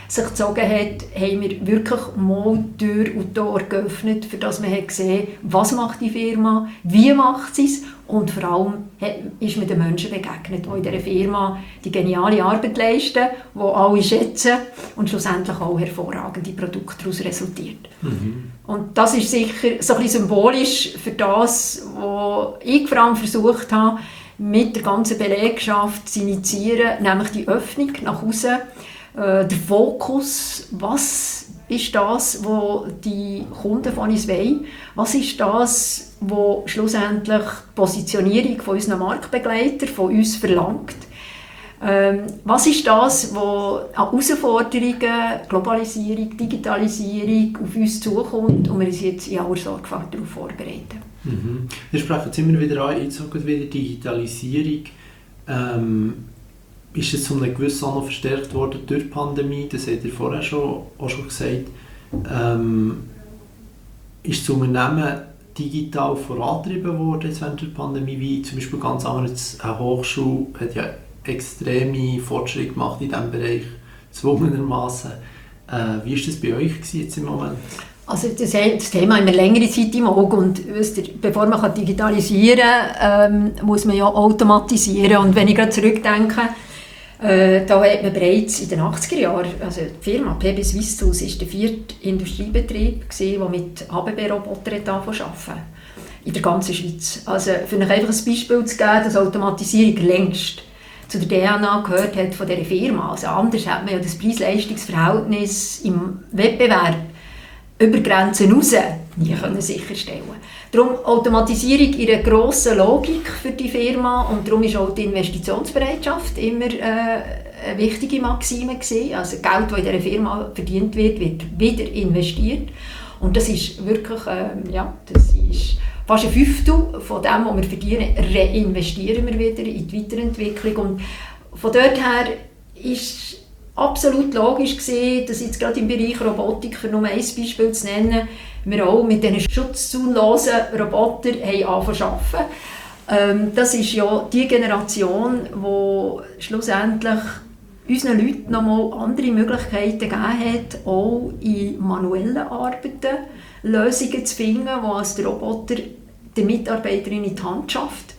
sich gezogen hat, haben wir wirklich mal Tür und Tor geöffnet, für das man gesehen hat, was macht die Firma, wie macht sie es und vor allem ist man den Menschen begegnet, die in dieser Firma die geniale Arbeit leisten, die alle schätzen und schlussendlich auch hervorragende Produkte daraus resultiert. Mhm. Und das ist sicher so ein bisschen symbolisch für das, was ich vor allem versucht habe, mit der ganzen Belegschaft zu initiieren, nämlich die Öffnung nach außen, äh, der Fokus, was ist das, was die Kunden von uns wollen, was ist das, was schlussendlich die Positionierung von unseren Marktbegleitern von uns verlangt. Ähm, was ist das, was an Herausforderungen, Globalisierung, Digitalisierung auf uns zukommt und wir uns jetzt in aller Sorgfalt darauf vorbereiten. Mhm. Wir sprechen jetzt immer wieder an, jetzt auch wieder Digitalisierung. Ähm, ist es zu einem gewissen Anteil noch verstärkt worden durch die Pandemie? Das habt ihr vorher schon, auch schon gesagt. Ähm, ist das Unternehmen digital vorangetrieben worden während der Pandemie? Wie zum Beispiel ganz anders, eine Hochschule hat ja extreme Fortschritte gemacht in diesem Bereich, zwungenermassen. Äh, wie war das bei euch jetzt im Moment? Also das, das Thema haben wir längere Zeit im Auge und bevor man digitalisieren kann, ähm, muss man ja automatisieren. Und wenn ich gerade zurückdenke, äh, da hat man bereits in den achtziger Jahren, also die Firma P B Swisstools war der vierte Industriebetrieb, der mit A B B-Robotern angefangen hat, in der ganzen Schweiz. Also für euch einfach ein Beispiel zu geben, dass Automatisierung längst zu der D N A gehört hat von dieser Firma. Also anders hat man ja das Preis-Leistungs-Verhältnis im Wettbewerb über Grenzen hinaus nie können sicherstellen. Darum Automatisierung in einer grossen Logik für die Firma und darum ist auch die Investitionsbereitschaft immer äh, eine wichtige Maxime gewesen. Also Geld, das in dieser Firma verdient wird, wird wieder investiert und das ist wirklich, äh, ja, das ist fast ein Fünftel von dem, was wir verdienen, reinvestieren wir wieder in die Weiterentwicklung und von dort her ist absolut logisch gesehen, dass jetzt gerade im Bereich Robotik, für nur ein Beispiel zu nennen, wir auch mit diesen schutzzahnlosen Robotern angefangen zu arbeiten. Ähm, das ist ja die Generation, die schlussendlich unseren Leuten nochmal andere Möglichkeiten gegeben hat, auch in manuellen Arbeiten Lösungen zu finden, die als der Roboter der Mitarbeiterin in die Hand schafft.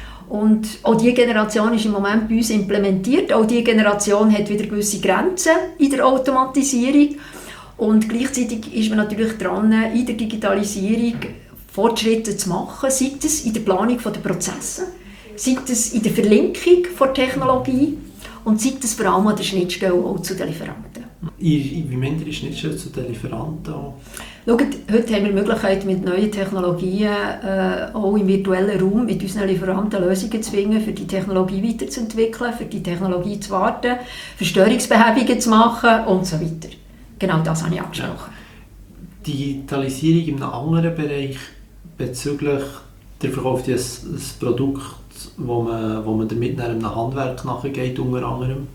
Und auch diese Generation ist im Moment bei uns implementiert. Auch diese Generation hat wieder gewisse Grenzen in der Automatisierung. Und gleichzeitig ist man natürlich dran, in der Digitalisierung Fortschritte zu machen, sei es in der Planung der Prozesse, sei es in der Verlinkung der Technologie und sei es vor allem an der Schnittstelle auch zu den Lieferanten. Wie meint ihr die Schnittstelle zu den Lieferanten? Schaut, heute haben wir die Möglichkeit, mit neuen Technologien äh, auch im virtuellen Raum mit unseren Lieferanten Lösungen zu finden, für die Technologie weiterzuentwickeln, für die Technologie zu warten, für Störungsbehebungen zu machen und so weiter. Genau das habe ich angesprochen. Ja. Digitalisierung in einem anderen Bereich bezüglich der Verkauf des Produkts, wo man, wo man damit nach einem Handwerk nachgeht, unter anderem.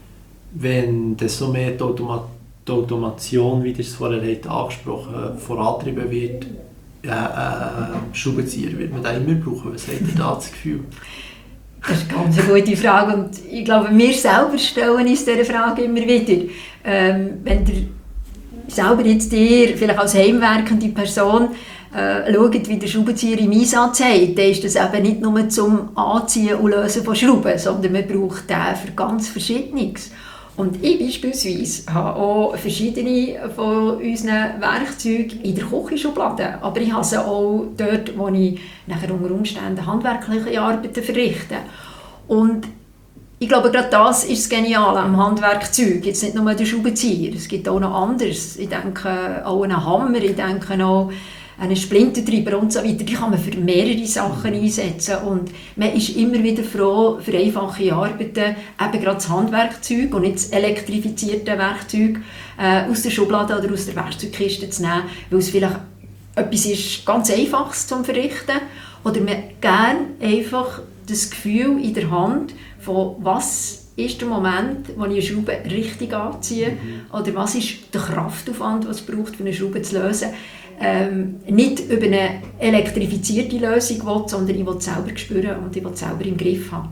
Wenn das so mehr die, Automa- die Automation, wie ihr es vorher habt, angesprochen vorangetrieben wird, äh, äh, Schraubenzieher, wird man da immer brauchen? Was habt ihr da das Gefühl? Das ist eine ganz gute Frage und ich glaube, wir selber stellen uns diese Frage immer wieder. Ähm, wenn ihr selber jetzt ihr, vielleicht als heimwerkende Person, äh, schaut, wie der Schraubenzieher im Einsatz hat, dann ist das eben nicht nur zum Anziehen und Lösen von Schrauben, sondern man braucht den für ganz Verschiedenes. Und ich beispielsweise habe auch verschiedene von unseren Werkzeugen in der Küchenschublade, aber ich habe sie auch dort, wo ich nachher unter Umständen handwerkliche Arbeiten verrichte. Und ich glaube, gerade das ist das Geniale am Handwerkzeug. Jetzt nicht nur der Schraubenzieher, es gibt auch noch anderes. Ich denke auch an einen Hammer, ich denke auch einen Splintentreiber und so weiter. Die kann man für mehrere Sachen einsetzen. Und man ist immer wieder froh, für einfache Arbeiten eben gerade das Handwerkzeug und nicht das elektrifizierte Werkzeug äh, aus der Schublade oder aus der Werkzeugkiste zu nehmen, weil es vielleicht etwas ist ganz Einfaches zum Verrichten oder man gerne einfach das Gefühl in der Hand von was ist der Moment, wo ich eine Schraube richtig anziehe mhm. oder was ist der Kraftaufwand, was es braucht, um eine Schraube zu lösen. Ähm, nicht über eine elektrifizierte Lösung will, sondern ich will es selber spüren und ich will es selber im Griff haben.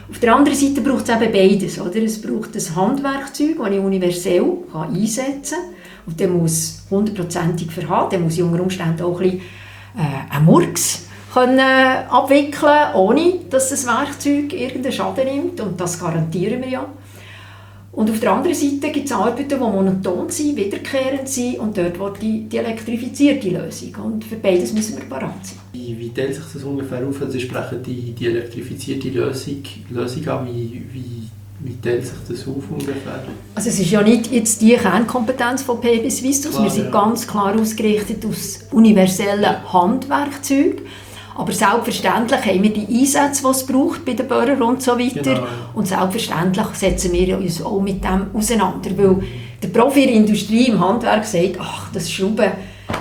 Auf der anderen Seite braucht es eben beides. Oder? Es braucht ein Handwerkzeug, das ich universell kann einsetzen kann. Und der muss hundertprozentig verhalten. Der muss ich unter Umständen auch ein bisschen äh, einen Murks können abwickeln, ohne dass das Werkzeug irgendeinen Schaden nimmt. Und das garantieren wir ja. Und auf der anderen Seite gibt es Arbeiten, die monoton sind, wiederkehrend sind und dort wird die, die elektrifizierte Lösung. Und für beides müssen wir bereit sein. Wie, wie teilt sich das ungefähr auf? Also Sie sprechen die, die elektrifizierte Lösung, Lösung an. Wie, wie, wie teilt sich das auf ungefähr? Also es ist ja nicht jetzt die Kernkompetenz von P B Swistus. Klar, wir sind ja. ganz klar ausgerichtet auf das universelle Handwerkzeug. Aber selbstverständlich haben wir die Einsätze, die es braucht bei den Bohrern und so weiter. Genau. Und selbstverständlich setzen wir uns auch mit dem auseinander. Weil der Profi in der Industrie, im Handwerk sagt, ach, das Schrauben,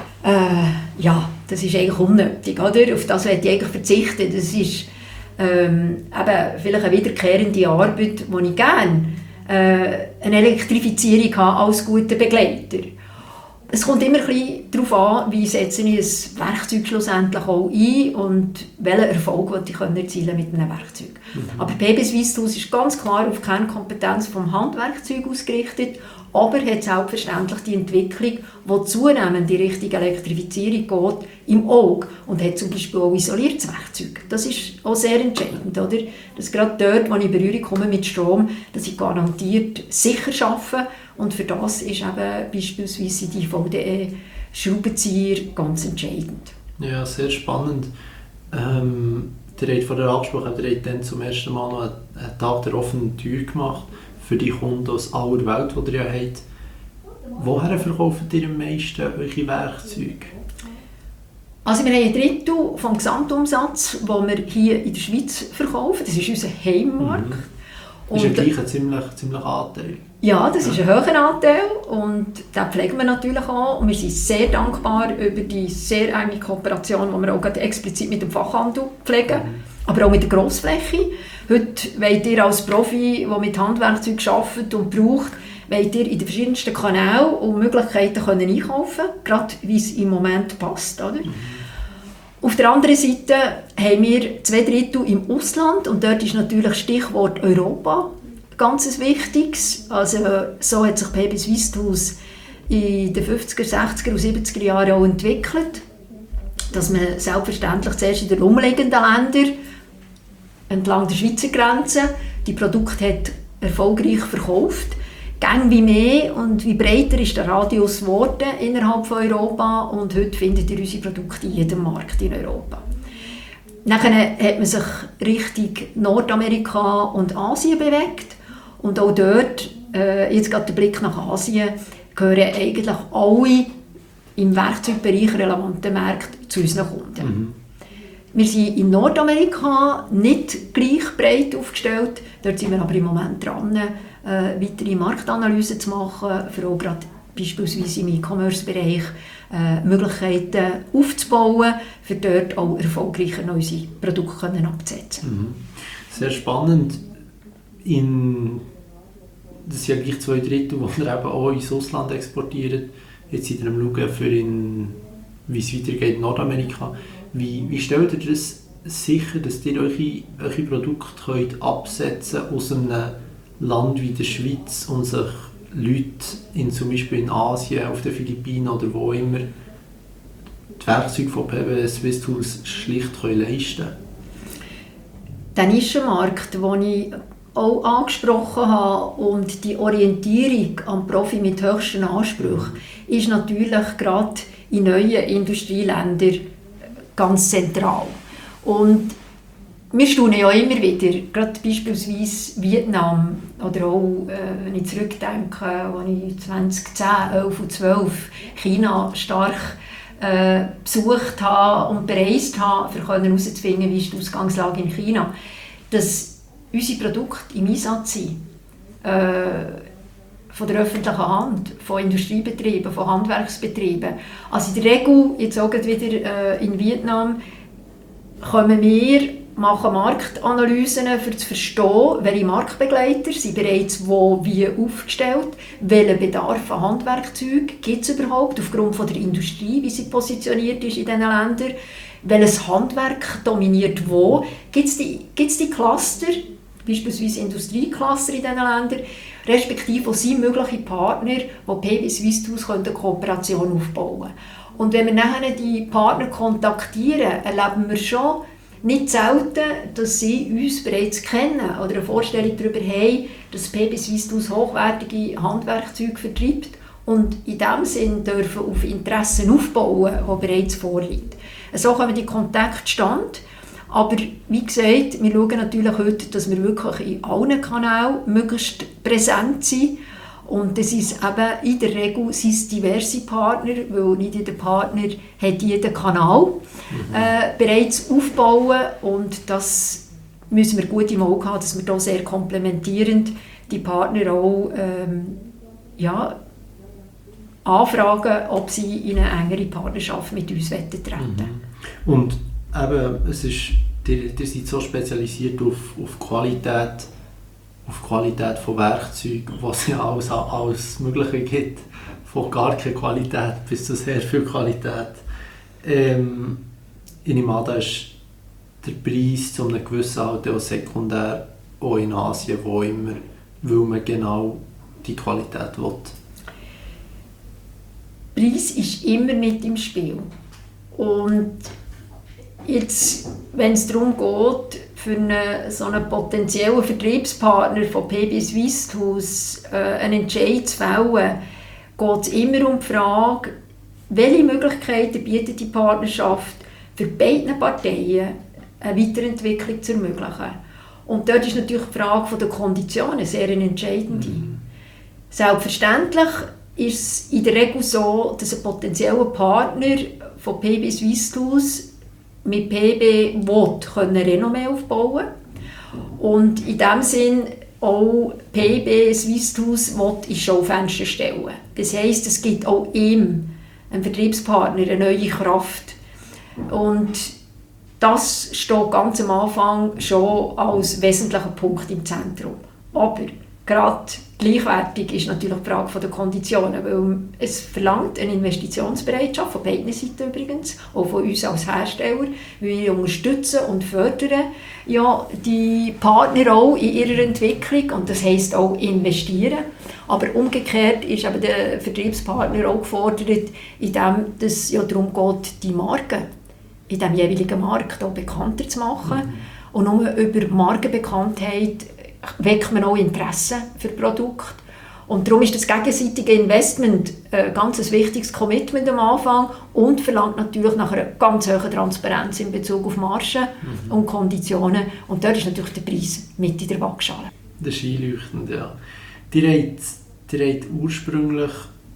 äh, ja, das ist eigentlich unnötig. Oder? Auf das möchte ich eigentlich verzichten. Das ist ähm, eben vielleicht eine wiederkehrende Arbeit, die ich gerne äh, eine Elektrifizierung habe als guter Begleiter. Es kommt immer ein bisschen darauf an, wie setze ich ein Werkzeug schlussendlich auch ein und welchen Erfolg will ich erzielen mit einem Werkzeug. Mhm. Aber P B Swistus ist ganz klar auf die Kernkompetenz vom Handwerkzeug ausgerichtet, aber hat selbstverständlich die Entwicklung, die zunehmend in Richtung Elektrifizierung geht, im Auge und hat zum Beispiel auch isoliertes Werkzeug. Das ist auch sehr entscheidend, oder? Dass gerade dort, wo ich in Berührung komme mit Strom, dass ich garantiert sicher arbeite. Und für das ist eben beispielsweise die V D E-Schraubenzieher ganz entscheidend. Ja, sehr spannend. Ähm, ihr habt vor der Absprache ihr habt dann zum ersten Mal noch einen Tag der offenen Tür gemacht für die Kunden aus aller Welt, die ihr ja habt. Woher verkauft ihr am meisten eure Werkzeuge? Also wir haben ein Drittel vom Gesamtumsatz, den wir hier in der Schweiz verkaufen. Das ist unser Heimmarkt. Mhm. Das ist ja gleich ein ziemlich, ziemlich Anteil. Ja, das ist ein hoher Anteil und den pflegen wir natürlich auch. Und wir sind sehr dankbar über die sehr enge Kooperation, die wir auch explizit mit dem Fachhandel pflegen, mhm. aber auch mit der Grossfläche. Heute wollt ihr als Profi, der mit Handwerkzeug arbeitet und braucht, wollt ihr in den verschiedensten Kanälen und Möglichkeiten können einkaufen, gerade wie es im Moment passt. Oder? Mhm. Auf der anderen Seite haben wir zwei Drittel im Ausland und dort ist natürlich Stichwort Europa ganz wichtiges. Also, so hat sich P B Swistus in den fünfziger, sechziger und siebziger Jahren auch entwickelt, dass man selbstverständlich zuerst in den umliegenden Ländern entlang der Schweizer Grenze die Produkte hat erfolgreich verkauft. Gäng wie mehr und wie breiter ist der Radius geworden innerhalb von Europa und heute findet ihr unsere Produkte in jedem Markt in Europa. Nachher hat man sich Richtung Nordamerika und Asien bewegt und auch dort, äh, jetzt gerade der Blick nach Asien, gehören eigentlich alle im Werkzeugbereich relevanten Märkte zu unseren Kunden. Mhm. Wir sind in Nordamerika nicht gleich breit aufgestellt, dort sind wir aber im Moment dran, äh, weitere Marktanalysen zu machen, für auch gerade beispielsweise im E-Commerce-Bereich äh, Möglichkeiten aufzubauen, für dort auch erfolgreicher unsere Produkte abzusetzen. Mhm. Sehr spannend. In, das sind ja gleich zwei Drittel, die ihr eben auch ins Ausland exportiert. Jetzt seid ihr am Schauen, für in, wie es weitergeht in Nordamerika. Wie, wie stellt ihr das sicher, dass ihr eure, eure Produkte könnt absetzen aus einem Land wie der Schweiz und sich Leute in, zum Beispiel in Asien, auf den Philippinen oder wo immer die Werkzeuge von P B Swistus schlicht können leisten können? Der Nischenmarkt, den ich auch angesprochen habe und die Orientierung am Profi mit höchsten Ansprüchen, ist natürlich gerade in neuen Industrieländern ganz zentral. Und wir staunen ja immer wieder, gerade beispielsweise Vietnam oder auch, äh, wenn ich zurückdenke, als ich zwanzig zehn, elf und zwölf China stark äh, besucht habe und bereist habe, um herauszufinden, wie ist die Ausgangslage in China, dass unsere Produkte im Einsatz sind. Äh, von der öffentlichen Hand, von Industriebetrieben, von Handwerksbetrieben. Also in der Regel, jetzt auch wieder äh, in Vietnam, kommen wir, machen Marktanalysen, um zu verstehen, welche Marktbegleiter sind bereits wo wie aufgestellt, welchen Bedarf an Handwerkzeugen gibt es überhaupt aufgrund von der Industrie, wie sie positioniert ist in diesen Ländern, welches Handwerk dominiert wo, gibt es die, gibt's die Cluster, beispielsweise Industriecluster in diesen Ländern, respektive auch sind mögliche Partner, die P B Swisstools eine Kooperation aufbauen können. Und wenn wir nachher die Partner kontaktieren, erleben wir schon nicht selten, dass sie uns bereits kennen oder eine Vorstellung darüber haben, dass P B Swisstools hochwertige Handwerkzeuge vertreibt und in diesem Sinn dürfen auf Interessen aufbauen, die bereits vorliegen. So kommen die Kontakte zustande. Aber wie gesagt, wir schauen natürlich heute, dass wir wirklich in allen Kanälen möglichst präsent sind. Und das ist eben in der Regel sind es diverse Partner, weil nicht jeder Partner hat jeden Kanal mhm. äh, bereits aufbauen. Und das müssen wir gut im Auge haben, dass wir da sehr komplementierend die Partner auch ähm, ja, anfragen, ob sie in eine engere Partnerschaft mit uns treten wollen. Mhm. Und eben, es ist, ihr, ihr seid so spezialisiert auf, auf Qualität, auf Qualität von Werkzeugen, was ja alles, alles Mögliche gibt, von gar keine Qualität bis zu sehr viel Qualität. Ähm, ich nehme an, da ist der Preis zu einem gewissen Alter auch sekundär, auch in Asien, wo immer, weil man genau die Qualität will. Preis ist immer mit im Spiel. Und jetzt, wenn es darum geht, für einen, so einen potenziellen Vertriebspartner von P B Swisstools äh, einen Entscheid zu fällen, geht es immer um die Frage, welche Möglichkeiten bietet die Partnerschaft für beide Parteien eine Weiterentwicklung zu ermöglichen. Und dort ist natürlich die Frage der Konditionen sehr entscheidend. Mhm. Selbstverständlich ist es in der Regel so, dass ein potenzieller Partner von P B Swisstools mit P B will, können Renommee aufbauen und in diesem Sinn auch P B Swisstools will in Schaufenster stellen. Das heisst, es gibt auch ihm, einem Vertriebspartner, eine neue Kraft. Und das steht ganz am Anfang schon als wesentlicher Punkt im Zentrum. Aber gerade gleichwertig ist natürlich die Frage der Konditionen, weil es verlangt eine Investitionsbereitschaft von beiden Seiten übrigens, auch von uns als Hersteller. Wir unterstützen und fördern ja die Partner auch in ihrer Entwicklung und das heisst auch investieren. Aber umgekehrt ist eben der Vertriebspartner auch gefordert, indem es ja darum geht, die Marke in dem jeweiligen Markt auch bekannter zu machen. Mhm. Und nur über Markenbekanntheit weckt man auch Interesse für Produkte. Und darum ist das gegenseitige Investment ein ganz wichtiges Commitment am Anfang und verlangt natürlich nach einer ganz hohen Transparenz in Bezug auf Margen mhm. und Konditionen. Und dort ist natürlich der Preis mit in der Waagschale. Das ist einleuchtend, ja. Die habt, die habt ursprünglich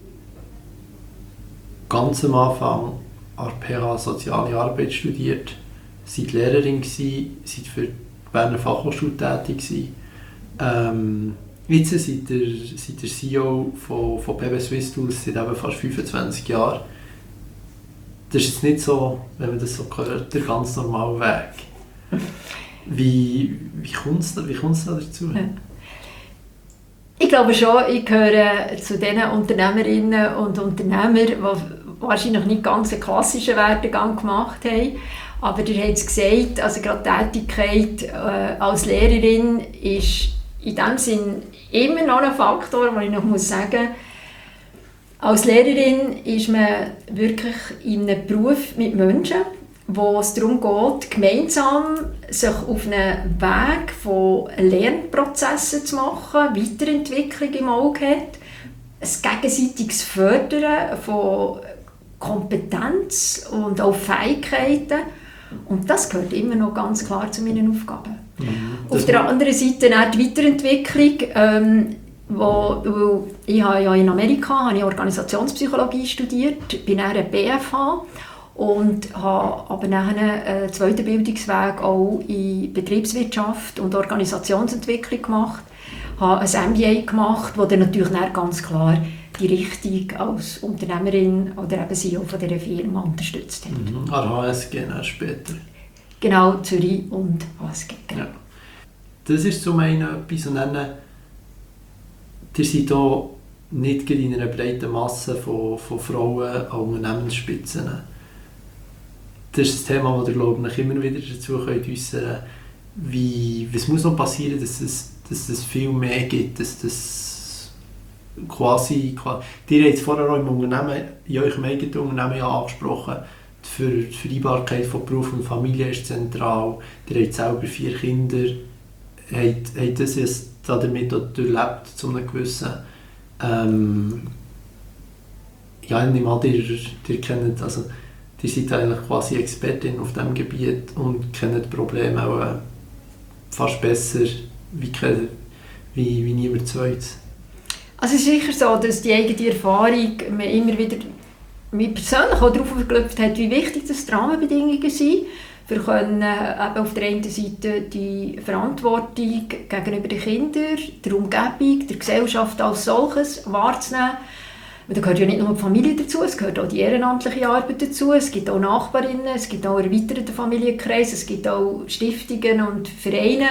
ganz am Anfang an der P H Soziale Arbeit studiert, seid Lehrerin gewesen, seid für die Berner Fachhochschule tätig gewesen. Ähm, jetzt seid ihr, seid ihr C E O von, von P B Swisstools seit eben fast fünfundzwanzig Jahren. Das ist jetzt nicht so, wenn man das so hört, der ganz normale Weg. Wie, wie kommt es da, wie kommt's da dazu? Ja. Ich glaube schon, ich gehöre zu den Unternehmerinnen und Unternehmern, die wahrscheinlich nicht ganz einen klassischen Werdegang gemacht haben. Aber ihr habt es gesagt, also gerade die Tätigkeit äh, als Lehrerin ist in dem Sinn immer noch ein Faktor, den ich noch muss sagen muss. Als Lehrerin ist man wirklich in einem Beruf mit Menschen, wo es darum geht, gemeinsam sich auf einen Weg von Lernprozessen zu machen, Weiterentwicklung im Auge hat, ein gegenseitiges Fördern von Kompetenz und auch Fähigkeiten. Und das gehört immer noch ganz klar zu meinen Aufgaben. Mhm. Auf der anderen Seite auch die Weiterentwicklung. Ähm, wo, wo, ich habe ja in Amerika habe ich Organisationspsychologie studiert, bin dann B F H und habe aber nachher einen zweiten Bildungsweg auch in Betriebswirtschaft und Organisationsentwicklung gemacht. Ich habe ein M B A gemacht, wo dann natürlich ganz klar die Richtung als Unternehmerin oder eben C E O von dieser Firma unterstützt hat. Mhm. An H S G später. Genau, Zürich und H S G. Genau. Ja. Das ist zum einen etwas, und dann, ihr seid hier nicht in einer breiten Masse von, von Frauen an Unternehmensspitzen. Das ist das Thema, das ihr, glaube ich, immer wieder dazu könnt äußern könnt. wie, was muss noch passieren, dass es, dass es viel mehr gibt, dass das quasi, quasi ihr habt es vorher auch im Unternehmen, in eurem eigenen Unternehmen ja angesprochen, die Vereinbarkeit von Beruf und Familie ist zentral, ihr habt selber vier Kinder, habt, habt das jetzt damit auch durchlebt, zu einem gewissen ähm, ja, ich nehme an, ihr, ihr kennt, also ihr seid eigentlich quasi Expertin auf diesem Gebiet und kennt die Probleme auch äh, fast besser wie, wie, wie niemand zweites. Also es ist sicher so, dass die eigene Erfahrung mir immer wieder mich persönlich auch darauf verklüpft hat, wie wichtig das die Rahmenbedingungen sind, für können eben auf der einen Seite die Verantwortung gegenüber den Kindern, der Umgebung, der Gesellschaft als solches wahrzunehmen. Da gehört ja nicht nur die Familie dazu, es gehört auch die ehrenamtliche Arbeit dazu, es gibt auch Nachbarinnen, es gibt auch erweiterten Familienkreis, es gibt auch Stiftungen und Vereine,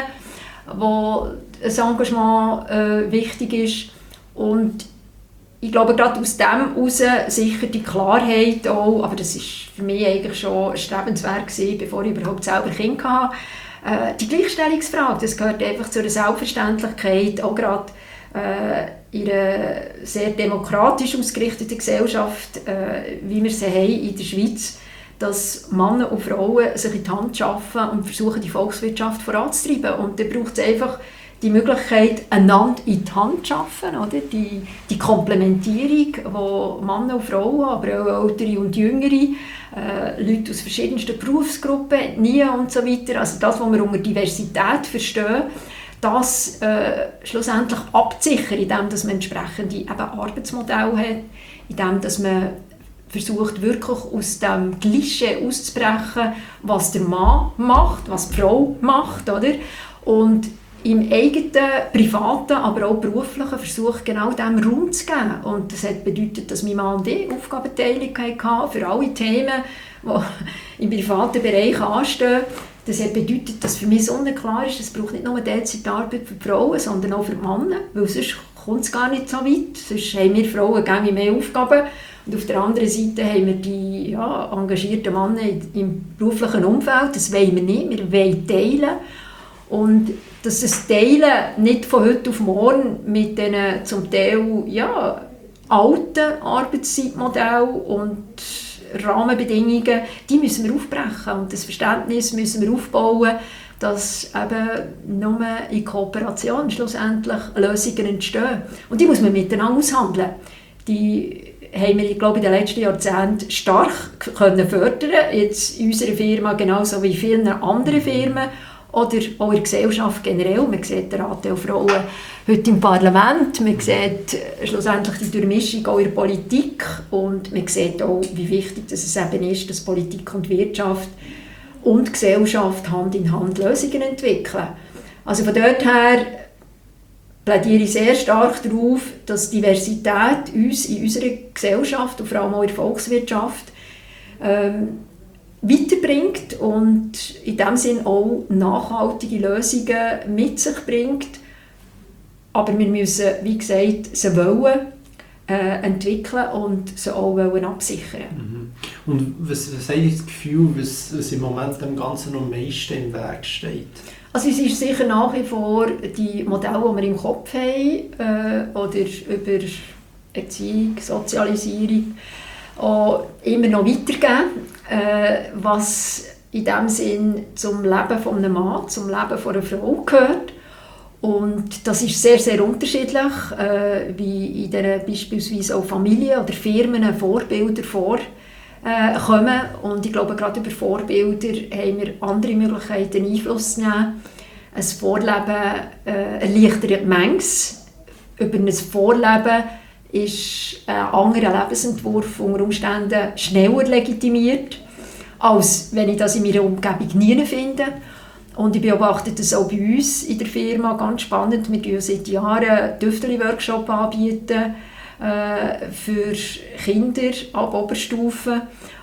wo ein Engagement äh, wichtig ist. Und ich glaube, gerade aus dem heraus sicher die Klarheit auch, aber das war für mich eigentlich schon strebenswert gewesen, bevor ich überhaupt selber Kinder hatte. Äh, die Gleichstellungsfrage, das gehört einfach zu einer Selbstverständlichkeit, auch gerade äh, in einer sehr demokratisch ausgerichteten Gesellschaft, äh, wie wir sie haben in der Schweiz, dass Männer und Frauen sich in die Hand schaffen und versuchen, die Volkswirtschaft voranzutreiben. Und dann braucht es einfach die Möglichkeit, einander in die Hand zu schaffen, oder? Die, die Komplementierung, wo Männer und Frauen, aber auch ältere und jüngere, äh, Leute aus verschiedensten Berufsgruppen, Ethnien und so weiter, also das, was wir unter Diversität verstehen, das äh, schlussendlich abzusichern, indem dass man entsprechende eben Arbeitsmodelle hat, indem dass man versucht, wirklich aus dem Klischee auszubrechen, was der Mann macht, was die Frau macht, oder? Und im eigenen, privaten, aber auch beruflichen versucht, genau dem Raum zu geben. Und das hat bedeutet, dass mein Mann und ich Aufgabenteilung hatten für alle Themen, die im privaten Bereich anstehen. Das hat bedeutet, dass für mich sonnenklar ist, es braucht nicht nur Teilzeitarbeit für die Frauen, sondern auch für die Männer, weil sonst kommt es gar nicht so weit. Sonst haben wir Frauen gerne mehr Aufgaben. Und auf der anderen Seite haben wir die ja, engagierten Männer im beruflichen Umfeld. Das wollen wir nicht, wir wollen teilen. Und dass das Teilen nicht von heute auf morgen mit diesen zum Teil ja, alten Arbeitszeitmodellen und Rahmenbedingungen, die müssen wir aufbrechen und das Verständnis müssen wir aufbauen, dass eben nur in Kooperation schlussendlich Lösungen entstehen. Und die muss man miteinander aushandeln. Die haben wir, ich glaube, in den letzten Jahrzehnten stark können fördern, jetzt in unserer Firma genauso wie in vielen anderen Firmen oder auch in der Gesellschaft generell. Man sieht den Anteil Frauen heute im Parlament, man sieht schlussendlich die Durchmischung auch in der Politik und man sieht auch, wie wichtig es eben ist, dass Politik und Wirtschaft und Gesellschaft Hand in Hand Lösungen entwickeln. Also von dort her plädiere ich sehr stark darauf, dass Diversität uns in unserer Gesellschaft und vor allem auch in der Volkswirtschaft ähm, weiterbringt und in diesem Sinn auch nachhaltige Lösungen mit sich bringt. Aber wir müssen, wie gesagt, sie wollen, äh, entwickeln und sie auch wollen absichern. Mhm. Und was, was habt ihr das Gefühl, was, was im Moment dem Ganzen am meisten im Weg steht? Also es ist sicher nach wie vor die Modelle, die wir im Kopf haben, äh, oder über Erziehung, Sozialisierung, auch immer noch weitergeben, äh, was in dem Sinn zum Leben von einem Mann, zum Leben von einer Frau gehört. Und das ist sehr, sehr unterschiedlich, äh, wie in den beispielsweise auch Familien oder Firmen Vorbilder vorkommen. Äh, und ich glaube, gerade über Vorbilder haben wir andere Möglichkeiten, Einfluss zu nehmen. Ein Vorleben äh, erleichtert manches. Über ein Vorleben ist ein anderer Lebensentwurf unter Umständen schneller legitimiert, als wenn ich das in meiner Umgebung nie finde. Und ich beobachte das auch bei uns in der Firma ganz spannend. Wir bieten seit Jahren Tüfteli-Workshop anbieten äh, für Kinder ab Oberstufe.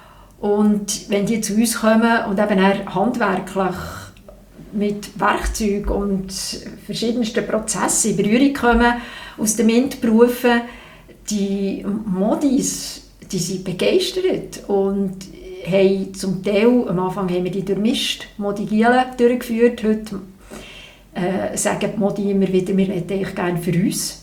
Und wenn die zu uns kommen und eben auch handwerklich mit Werkzeugen und verschiedensten Prozessen in Berührung kommen aus den MINT-Berufen, die Modis, die sind begeistert. Und haben zum Teil, am Anfang haben wir die durchmischt, Modi-Giele durchgeführt. Heute äh, sagen die Modi immer wieder, wir hätten eigentlich gerne für uns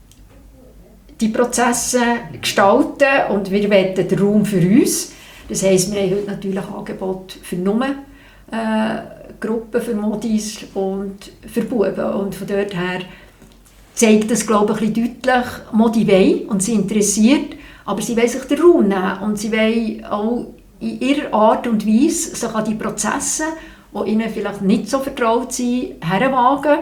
die Prozesse gestalten und wir wollen den Raum für uns. Das heisst, wir haben heute natürlich Angebote für nur äh, Gruppen, für Modis und für Buben. Und von dort her zeigt das, glaube ich, ein bisschen deutlich, Modi wollen und sie interessiert, aber sie wollen sich den Raum nehmen und sie wollen auch in ihrer Art und Weise sich an die Prozesse, die ihnen vielleicht nicht so vertraut sind, heranwagen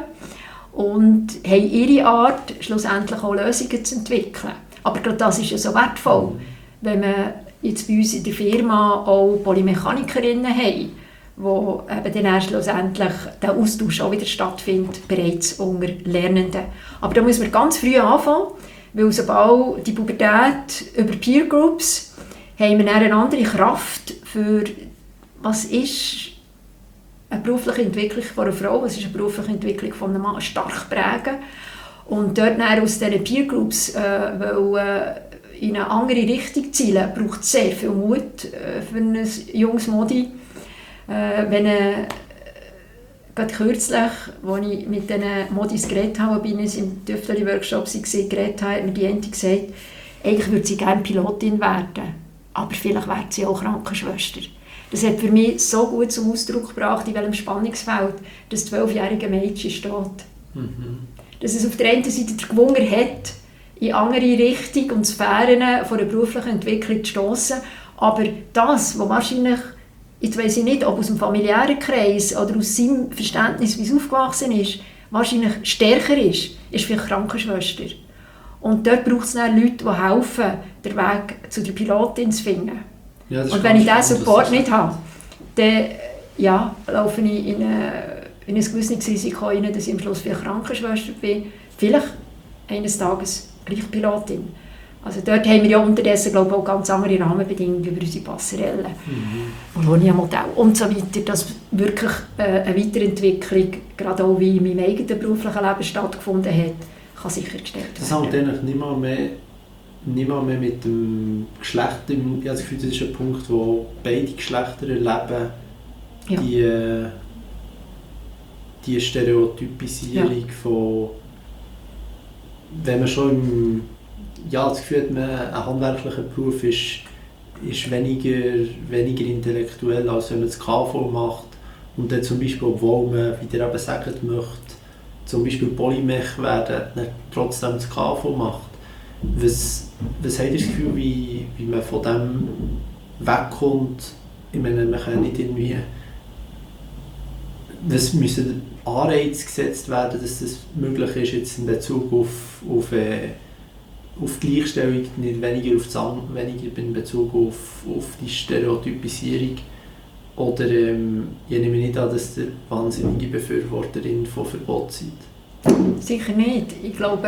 und haben ihre Art, schlussendlich auch Lösungen zu entwickeln. Aber gerade das ist ja so wertvoll, wenn man jetzt bei uns in der Firma auch Polymechanikerinnen haben, wo eben dann schlussendlich der Austausch auch wieder stattfindet, bereits unter Lernenden. Aber da muss man ganz früh anfangen, weil sobald die Pubertät über Peer Groups haben wir dann eine andere Kraft für, was ist eine berufliche Entwicklung von einer Frau, was ist eine berufliche Entwicklung von einem Mann, stark prägen. Und dort dann aus diesen Peer Groups äh, weil, äh, in eine andere Richtung zielen, braucht es sehr viel Mut äh, für ein junges Modi. Äh, wenn äh, gerade kürzlich, als ich mit diesen Modis geredet habe, bei uns im Tüfteli-Workshop war, geredet habe, hat mir die eine gesagt, eigentlich würde sie gerne Pilotin werden, aber vielleicht wird sie auch Krankenschwester. Das hat für mich so gut zum Ausdruck gebracht, in welchem Spannungsfeld das zwölfjährige Mädchen steht. Mhm. Dass es auf der einen Seite den Gewunger hat, in andere Richtungen und Sphären von der beruflichen Entwicklung zu stossen, aber das, was wahrscheinlich, jetzt weiss ich nicht, ob aus dem familiären Kreis oder aus seinem Verständnis, wie es aufgewachsen ist, wahrscheinlich stärker ist, ist vielleicht Krankenschwester. Und dort braucht es dann Leute, die helfen, den Weg zu der Pilotin zu finden. Ja, und wenn ich diesen Support nicht habe, dann ja, laufe ich in, eine, in ein gewisses Risiko rein, dass ich am Schluss vielleicht Krankenschwester bin, vielleicht eines Tages gleich Pilotin. Also dort haben wir ja unterdessen, glaube ich, auch ganz andere Rahmenbedingungen über unsere Passerelle, mhm. Polonia-Modell und so weiter, dass wirklich äh, eine Weiterentwicklung, gerade auch wie in meinem eigenen beruflichen Leben stattgefunden hat, kann sichergestellt werden. Das hat eigentlich nicht mal mehr, nicht mal mehr mit dem Geschlecht, ich habe das Gefühl, das ist ein Punkt, wo beide Geschlechter erleben, ja. die, die Stereotypisierung ja. von, wenn man schon im ja, das Gefühl hat, man, ein handwerklicher Beruf ist, ist weniger, weniger intellektuell, als wenn man das K V macht. Und dann zum Beispiel, obwohl man, wie ihr eben sagt, möchte, zum Beispiel Polymech werden, dann trotzdem das K V macht. Was, was habt ihr das Gefühl, wie, wie man von dem wegkommt? Ich meine, man kann nicht irgendwie... Es müssen Anreize gesetzt werden, dass das möglich ist jetzt in Bezug auf, auf äh, auf die Gleichstellung, nicht weniger, auf das, weniger in Bezug auf, auf die Stereotypisierung. Oder ähm, ich nehme nicht an, dass ihr wahnsinnige Befürworterin von Verbot seid. Sicher nicht. Ich glaube,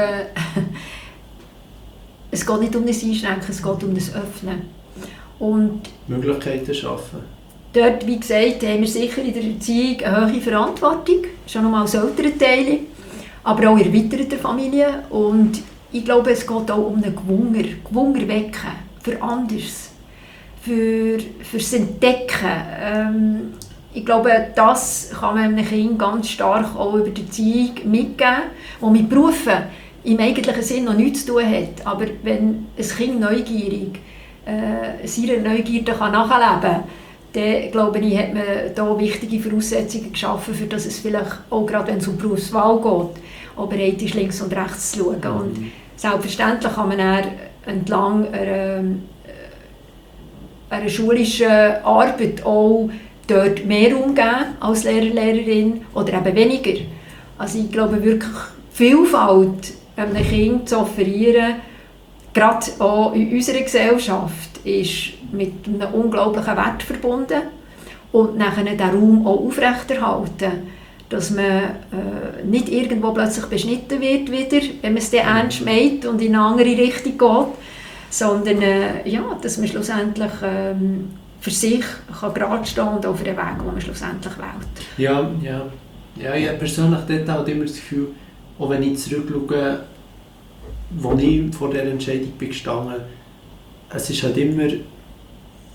es geht nicht um das Einschränken, es geht um das Öffnen. Und Möglichkeiten schaffen. Dort, wie gesagt, haben wir sicher in der Erziehung eine hohe Verantwortung, schon einmal als Elternteile, aber auch in erweiterter Familie. Und ich glaube, es geht auch um einen Gewunger, Gewunger wecken, für anderes, für, fürs Entdecken. Ähm, ich glaube, das kann man einem Kind ganz stark auch über die Erziehung mitgeben, die mit Berufen im eigentlichen Sinn noch nichts zu tun hat. Aber wenn ein Kind neugierig äh, seiner Neugierde kann nachleben kann, dann glaube ich, hat man da wichtige Voraussetzungen geschaffen, für dass es vielleicht, auch gerade wenn es um Berufswahl geht, auch bereit ist, links und rechts zu schauen. Mhm. Und selbstverständlich kann man dann entlang einer, einer schulischen Arbeit auch dort mehr umgehen als Lehrer, Lehrerin oder eben weniger. Also ich glaube wirklich, Vielfalt einem Kind zu offerieren, gerade auch in unserer Gesellschaft, ist mit einem unglaublichen Wert verbunden und nachher den Raum auch aufrechterhalten. Dass man äh, nicht irgendwo plötzlich beschnitten wird, wieder, wenn man es dann ernst meint und in eine andere Richtung geht, sondern äh, ja, dass man schlussendlich ähm, für sich kann gerade stehen und auch für den Weg, den man schlussendlich wählt. Ja, ja. ja ich habe persönlich dort halt immer das Gefühl, auch wenn ich zurückschaue, als ich vor dieser Entscheidung bin gestanden, es ist halt immer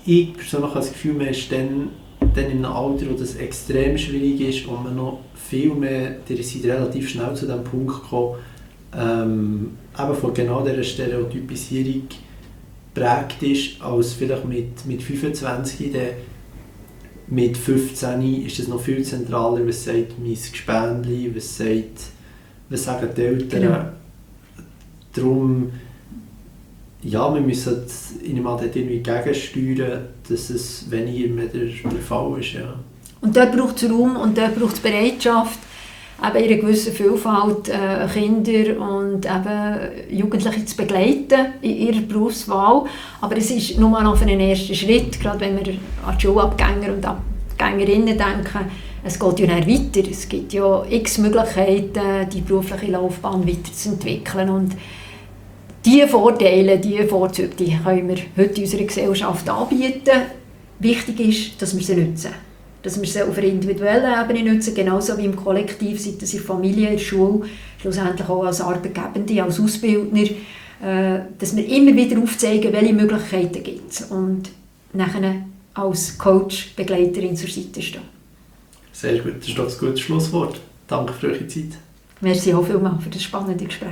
ich persönlich habe das Gefühl, man ist dann, dann in einem Alter, wo das extrem schwierig ist und man noch viel mehr, ihr seid relativ schnell zu dem Punkt gekommen, ähm, eben von genau dieser Stereotypisierung geprägt ist, als vielleicht mit, mit fünfundzwanzig, dann mit fünfzehn ist es noch viel zentraler, was sagt mein Gespendli, was, sagt, was sagen die Eltern. Genau. Darum, ja, wir müssen in einem Art irgendwie gegensteuern, dass es weniger mehr der, der Fall ist. Ja. Und dort braucht es Raum und dort braucht es Bereitschaft, eben in einer gewissen Vielfalt äh, Kinder und eben Jugendliche zu begleiten in ihrer Berufswahl. Aber es ist nur mal auf einen ersten Schritt, gerade wenn wir an die Schulabgänger und Abgängerinnen denken. Es geht ja dann weiter. Es gibt ja x Möglichkeiten, die berufliche Laufbahn weiterzuentwickeln. Und diese Vorteile, diese Vorzüge, die können wir heute in unserer Gesellschaft anbieten. Wichtig ist, dass wir sie nutzen. Dass wir sie auf einer individuellen Ebene nutzen, genauso wie im Kollektiv, sei das in der Familie, in der Schule, schlussendlich auch als Arbeitgebende, als Ausbildner, äh, dass wir immer wieder aufzeigen, welche Möglichkeiten gibt es und nachher als Coach, Begleiterin zur Seite stehen. Sehr gut, das ist doch ein gutes Schlusswort. Danke für eure Zeit. Merci auch vielmals für das spannende Gespräch.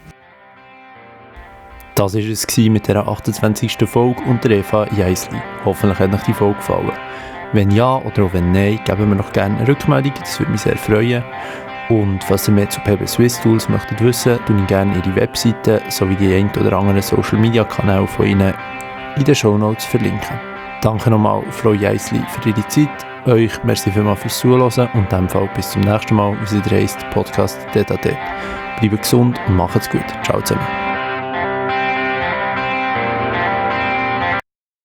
Das war es mit der achtundzwanzigsten Folge unter Eva Jeisli. Hoffentlich hat euch die Folge gefallen. Wenn ja oder auch wenn nein, geben wir noch gerne eine Rückmeldung, das würde mich sehr freuen. Und falls ihr mehr zu P B Swiss Tools möchtet wissen, tue ich gerne ihre Webseite sowie die ein oder anderen Social Media Kanäle von ihnen in den Shownotes verlinken. Danke nochmal Frau Jeisli für Ihre Zeit, euch merci vielmals fürs Zuhören und in diesem Fall bis zum nächsten Mal, wie es wieder heisst, Podcast Tete à Tete. Bleibt gesund und macht's gut. Ciao zusammen.